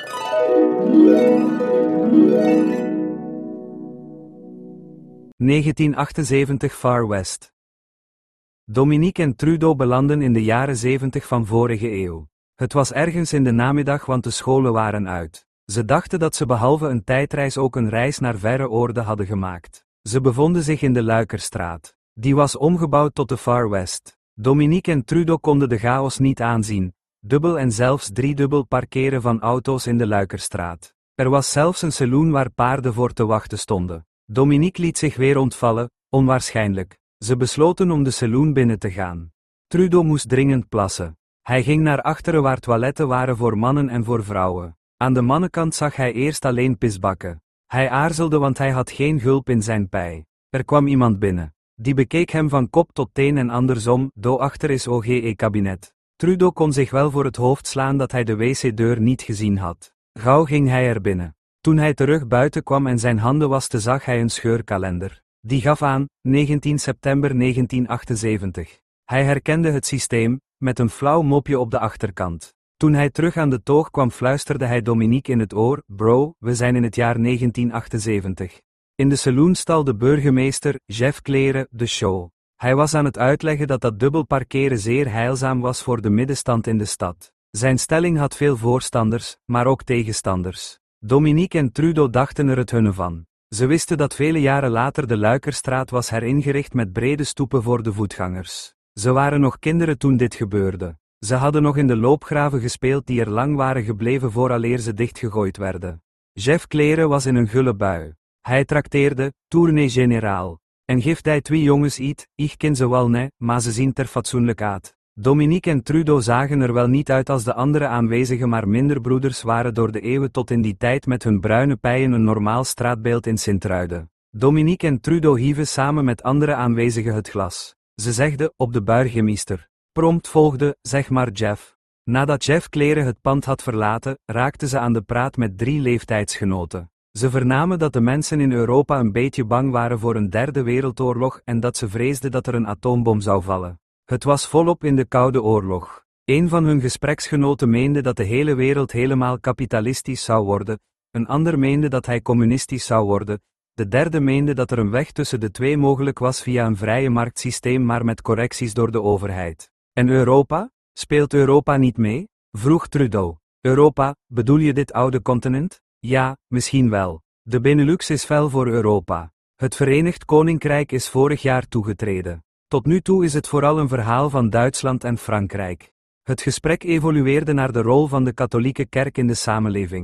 A: negentien achtenzeventig Far West. Dominique en Trudeau belanden in de jaren zeventig van vorige eeuw. Het was ergens in de namiddag want de scholen waren uit. Ze dachten dat ze behalve een tijdreis ook een reis naar verre oorden hadden gemaakt. Ze bevonden zich in de Luikerstraat. Die was omgebouwd tot de Far West. Dominique en Trudeau konden de chaos niet aanzien. Dubbel en zelfs driedubbel parkeren van auto's in de Luikerstraat. Er was zelfs een saloon waar paarden voor te wachten stonden. Dominique liet zich weer ontvallen, onwaarschijnlijk. Ze besloten om de saloon binnen te gaan. Trudeau moest dringend plassen. Hij ging naar achteren waar toiletten waren voor mannen en voor vrouwen. Aan de mannenkant zag hij eerst alleen pisbakken. Hij aarzelde want hij had geen gulp in zijn pij. Er kwam iemand binnen. Die bekeek hem van kop tot teen en andersom, do achter is O G E-kabinet. Trudeau kon zich wel voor het hoofd slaan dat hij de wc-deur niet gezien had. Gauw ging hij er binnen. Toen hij terug buiten kwam en zijn handen waste zag hij een scheurkalender. Die gaf aan, negentien september negentien achtenzeventig. Hij herkende het systeem, met een flauw mopje op de achterkant. Toen hij terug aan de toog kwam fluisterde hij Dominique in het oor, bro, we zijn in het jaar negentien achtenzeventig. In de saloon stal de burgemeester, Jeff Clare, de show. Hij was aan het uitleggen dat dat dubbel parkeren zeer heilzaam was voor de middenstand in de stad. Zijn stelling had veel voorstanders, maar ook tegenstanders. Dominique en Trudeau dachten er het hunne van. Ze wisten dat vele jaren later de Luikerstraat was heringericht met brede stoepen voor de voetgangers. Ze waren nog kinderen toen dit gebeurde. Ze hadden nog in de loopgraven gespeeld die er lang waren gebleven vooraleer ze dichtgegooid werden. Jeff Clare was in een gulle bui. Hij trakteerde, tournee generaal. En geeft hij twee jongens iets, ik ken ze wel ne, maar ze zien er fatsoenlijk uit. Dominique en Trudeau zagen er wel niet uit als de andere aanwezigen maar minderbroeders waren door de eeuwen tot in die tijd met hun bruine pijen een normaal straatbeeld in Sint-Truiden. Dominique en Trudeau hieven samen met andere aanwezigen het glas. Ze zegden, op de burgemeester. Prompt volgde, zeg maar Jeff. Nadat Jeff Clare het pand had verlaten, raakten ze aan de praat met drie leeftijdsgenoten. Ze vernamen dat de mensen in Europa een beetje bang waren voor een derde wereldoorlog en dat ze vreesden dat er een atoombom zou vallen. Het was volop in de Koude Oorlog. Een van hun gespreksgenoten meende dat de hele wereld helemaal kapitalistisch zou worden, een ander meende dat hij communistisch zou worden, de derde meende dat er een weg tussen de twee mogelijk was via een vrije marktsysteem maar met correcties door de overheid. En Europa? Speelt Europa niet mee? Vroeg Trudeau. Europa, bedoel je dit oude continent? Ja, misschien wel. De Benelux is fel voor Europa. Het Verenigd Koninkrijk is vorig jaar toegetreden. Tot nu toe is het vooral een verhaal van Duitsland en Frankrijk. Het gesprek evolueerde naar de rol van de katholieke kerk in de samenleving.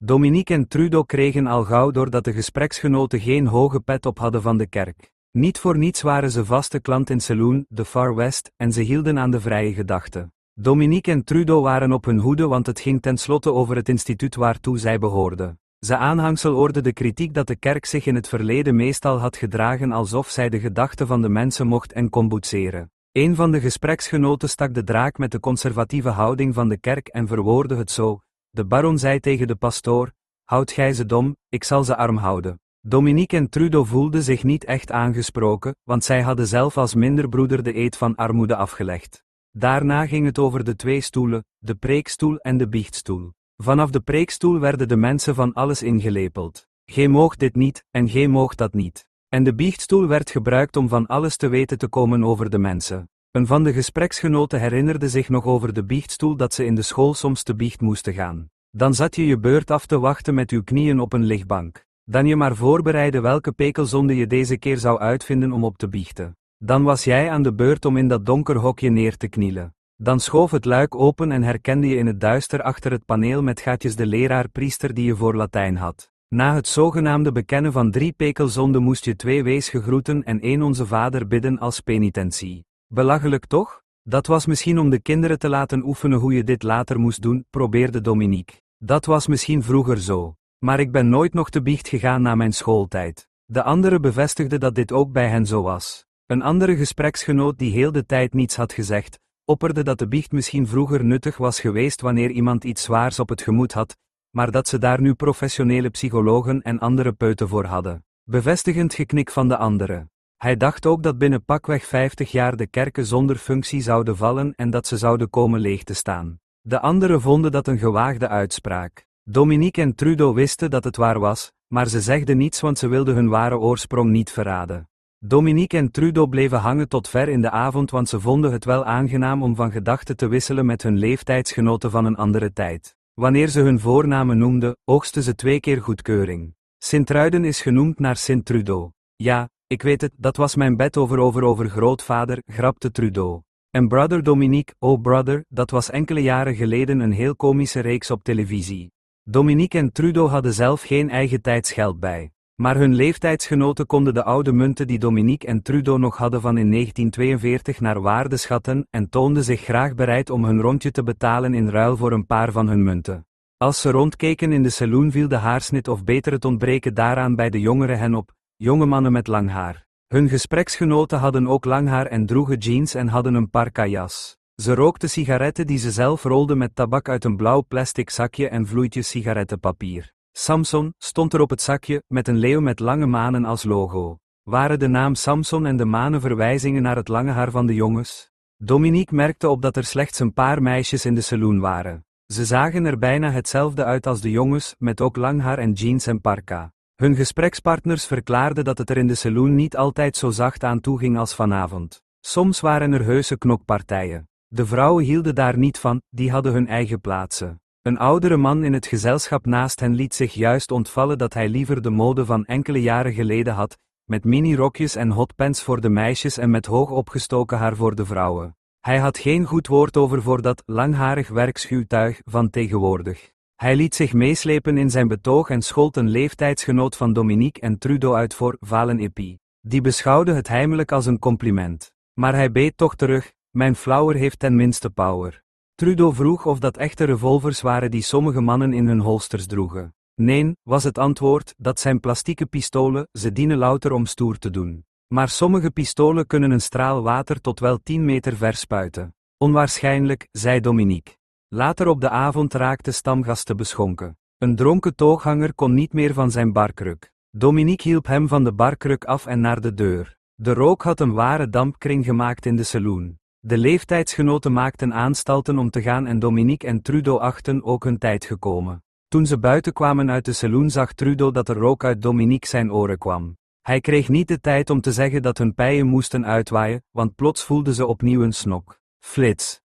A: Dominique en Trudeau kregen al gauw door dat de gespreksgenoten geen hoge pet op hadden van de kerk. Niet voor niets waren ze vaste klant in Saloon, de Far West, en ze hielden aan de vrije gedachte. Dominique en Trudeau waren op hun hoede, want het ging tenslotte over het instituut waartoe zij behoorden. Ze aanhangsel oorde de kritiek dat de kerk zich in het verleden meestal had gedragen alsof zij de gedachten van de mensen mocht en kon boetseren. Een van de gespreksgenoten stak de draak met de conservatieve houding van de kerk en verwoordde het zo. De baron zei tegen de pastoor: houd gij ze dom, ik zal ze arm houden. Dominique en Trudeau voelden zich niet echt aangesproken, want zij hadden zelf als minderbroeder de eed van armoede afgelegd. Daarna ging het over de twee stoelen, de preekstoel en de biechtstoel. Vanaf de preekstoel werden de mensen van alles ingelepeld. Gij moogt dit niet, en gij moogt dat niet. En de biechtstoel werd gebruikt om van alles te weten te komen over de mensen. Een van de gespreksgenoten herinnerde zich nog over de biechtstoel dat ze in de school soms te biecht moesten gaan. Dan zat je je beurt af te wachten met uw knieën op een lichtbank. Dan je maar voorbereidde welke pekelzonde je deze keer zou uitvinden om op te biechten. Dan was jij aan de beurt om in dat donker hokje neer te knielen. Dan schoof het luik open en herkende je in het duister achter het paneel met gaatjes de leraar-priester die je voor Latijn had. Na het zogenaamde bekennen van drie pekelzonden moest je twee weesgegroeten en één Onze Vader bidden als penitentie. Belachelijk toch? Dat was misschien om de kinderen te laten oefenen hoe je dit later moest doen, probeerde Dominique. Dat was misschien vroeger zo. Maar ik ben nooit nog te biecht gegaan na mijn schooltijd. De andere bevestigde dat dit ook bij hen zo was. Een andere gespreksgenoot die heel de tijd niets had gezegd, opperde dat de biecht misschien vroeger nuttig was geweest wanneer iemand iets zwaars op het gemoed had, maar dat ze daar nu professionele psychologen en andere peuten voor hadden. Bevestigend geknik van de andere. Hij dacht ook dat binnen pakweg vijftig jaar de kerken zonder functie zouden vallen en dat ze zouden komen leeg te staan. De anderen vonden dat een gewaagde uitspraak. Dominique en Trudeau wisten dat het waar was, maar ze zegden niets want ze wilden hun ware oorsprong niet verraden. Dominique en Trudeau bleven hangen tot ver in de avond want ze vonden het wel aangenaam om van gedachten te wisselen met hun leeftijdsgenoten van een andere tijd. Wanneer ze hun voornamen noemden, oogsten ze twee keer goedkeuring. Sint-Truiden is genoemd naar Sint Trudeau. Ja, ik weet het, dat was mijn bed over over over grootvader, grapte Trudeau. En Brother Dominique, oh brother, dat was enkele jaren geleden een heel komische reeks op televisie. Dominique en Trudeau hadden zelf geen eigen tijdsgeld bij. Maar hun leeftijdsgenoten konden de oude munten die Dominique en Trudeau nog hadden van in negentien tweeënveertig naar waarde schatten en toonden zich graag bereid om hun rondje te betalen in ruil voor een paar van hun munten. Als ze rondkeken in de saloon viel de haarsnit of beter het ontbreken daaraan bij de jongeren hen op, jonge mannen met lang haar. Hun gespreksgenoten hadden ook lang haar en droegen jeans en hadden een parka-jas. Ze rookten sigaretten die ze zelf rolden met tabak uit een blauw plastic zakje en vloeitjes sigarettenpapier. Samson stond er op het zakje, met een leeuw met lange manen als logo. Waren de naam Samson en de manen verwijzingen naar het lange haar van de jongens? Dominique merkte op dat er slechts een paar meisjes in de saloon waren. Ze zagen er bijna hetzelfde uit als de jongens, met ook lang haar en jeans en parka. Hun gesprekspartners verklaarden dat het er in de saloon niet altijd zo zacht aan toe ging als vanavond. Soms waren er heuse knokpartijen. De vrouwen hielden daar niet van, die hadden hun eigen plaatsen. Een oudere man in het gezelschap naast hen liet zich juist ontvallen dat hij liever de mode van enkele jaren geleden had, met mini-rokjes en hotpants voor de meisjes en met hoog opgestoken haar voor de vrouwen. Hij had geen goed woord over voor dat langharig werkschuwtuig van tegenwoordig. Hij liet zich meeslepen in zijn betoog en schold een leeftijdsgenoot van Dominique en Trudeau uit voor valen épie. Die beschouwde het heimelijk als een compliment. Maar hij beet toch terug, mijn flower heeft ten minste power. Trudeau vroeg of dat echte revolvers waren die sommige mannen in hun holsters droegen. Nee, was het antwoord, dat zijn plastieke pistolen, ze dienen louter om stoer te doen. Maar sommige pistolen kunnen een straal water tot wel tien meter ver spuiten. Onwaarschijnlijk, zei Dominique. Later op de avond raakten stamgasten beschonken. Een dronken tooghanger kon niet meer van zijn barkruk. Dominique hielp hem van de barkruk af en naar de deur. De rook had een ware dampkring gemaakt in de saloon. De leeftijdsgenoten maakten aanstalten om te gaan en Dominique en Trudeau achten ook hun tijd gekomen. Toen ze buiten kwamen uit de saloon zag Trudeau dat er rook uit Dominique zijn oren kwam. Hij kreeg niet de tijd om te zeggen dat hun pijen moesten uitwaaien, want plots voelden ze opnieuw een snok. Flits.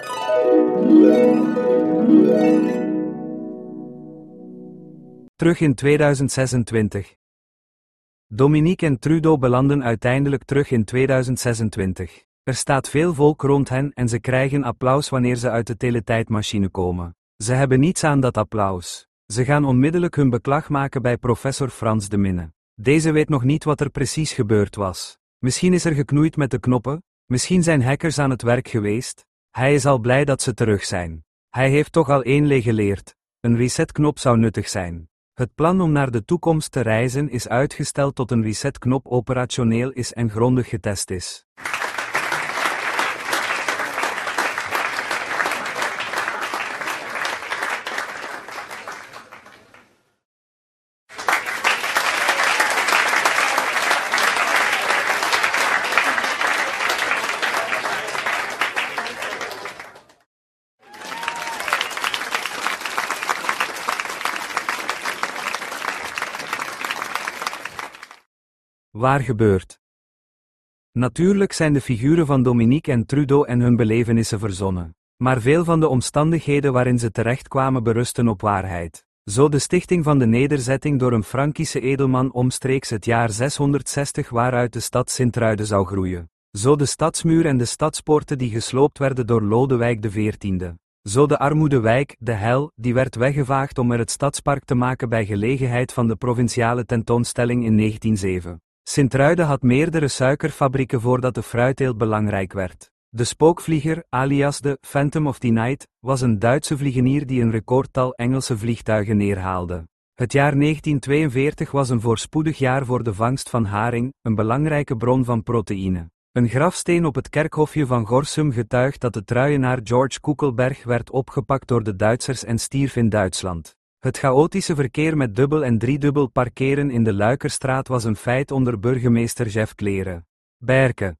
A: Terug in tweeduizend zesentwintig. Dominique en Trudeau belanden uiteindelijk terug in tweeduizend zesentwintig. Er staat veel volk rond hen en ze krijgen applaus wanneer ze uit de teletijdmachine komen. Ze hebben niets aan dat applaus. Ze gaan onmiddellijk hun beklag maken bij professor Frans de Minne. Deze weet nog niet wat er precies gebeurd was. Misschien is er geknoeid met de knoppen, misschien zijn hackers aan het werk geweest. Hij is al blij dat ze terug zijn. Hij heeft toch al één le geleerd. Een resetknop zou nuttig zijn. Het plan om naar de toekomst te reizen is uitgesteld tot een resetknop operationeel is en grondig getest is. Waar gebeurt? Natuurlijk zijn de figuren van Dominique en Trudeau en hun belevenissen verzonnen. Maar veel van de omstandigheden waarin ze terechtkwamen berusten op waarheid. Zo de stichting van de nederzetting door een Frankische edelman omstreeks het jaar zeshonderdzestig waaruit de stad Sint-Truiden zou groeien. Zo de stadsmuur en de stadspoorten die gesloopt werden door Lodewijk de veertiende. Zo de armoedewijk, de hel, die werd weggevaagd om er het stadspark te maken bij gelegenheid van de provinciale tentoonstelling in negentien zeven. Sint-Truiden had meerdere suikerfabrieken voordat de fruitteelt belangrijk werd. De spookvlieger, alias de Phantom of the Night, was een Duitse vliegenier die een recordtal Engelse vliegtuigen neerhaalde. Het jaar negentien tweeënveertig was een voorspoedig jaar voor de vangst van haring, een belangrijke bron van proteïne. Een grafsteen op het kerkhofje van Gorsum getuigt dat de truienaar George Koekelberg werd opgepakt door de Duitsers en stierf in Duitsland. Het chaotische verkeer met dubbel en driedubbel parkeren in de Luikerstraat was een feit onder burgemeester Jeff Klere. Berke.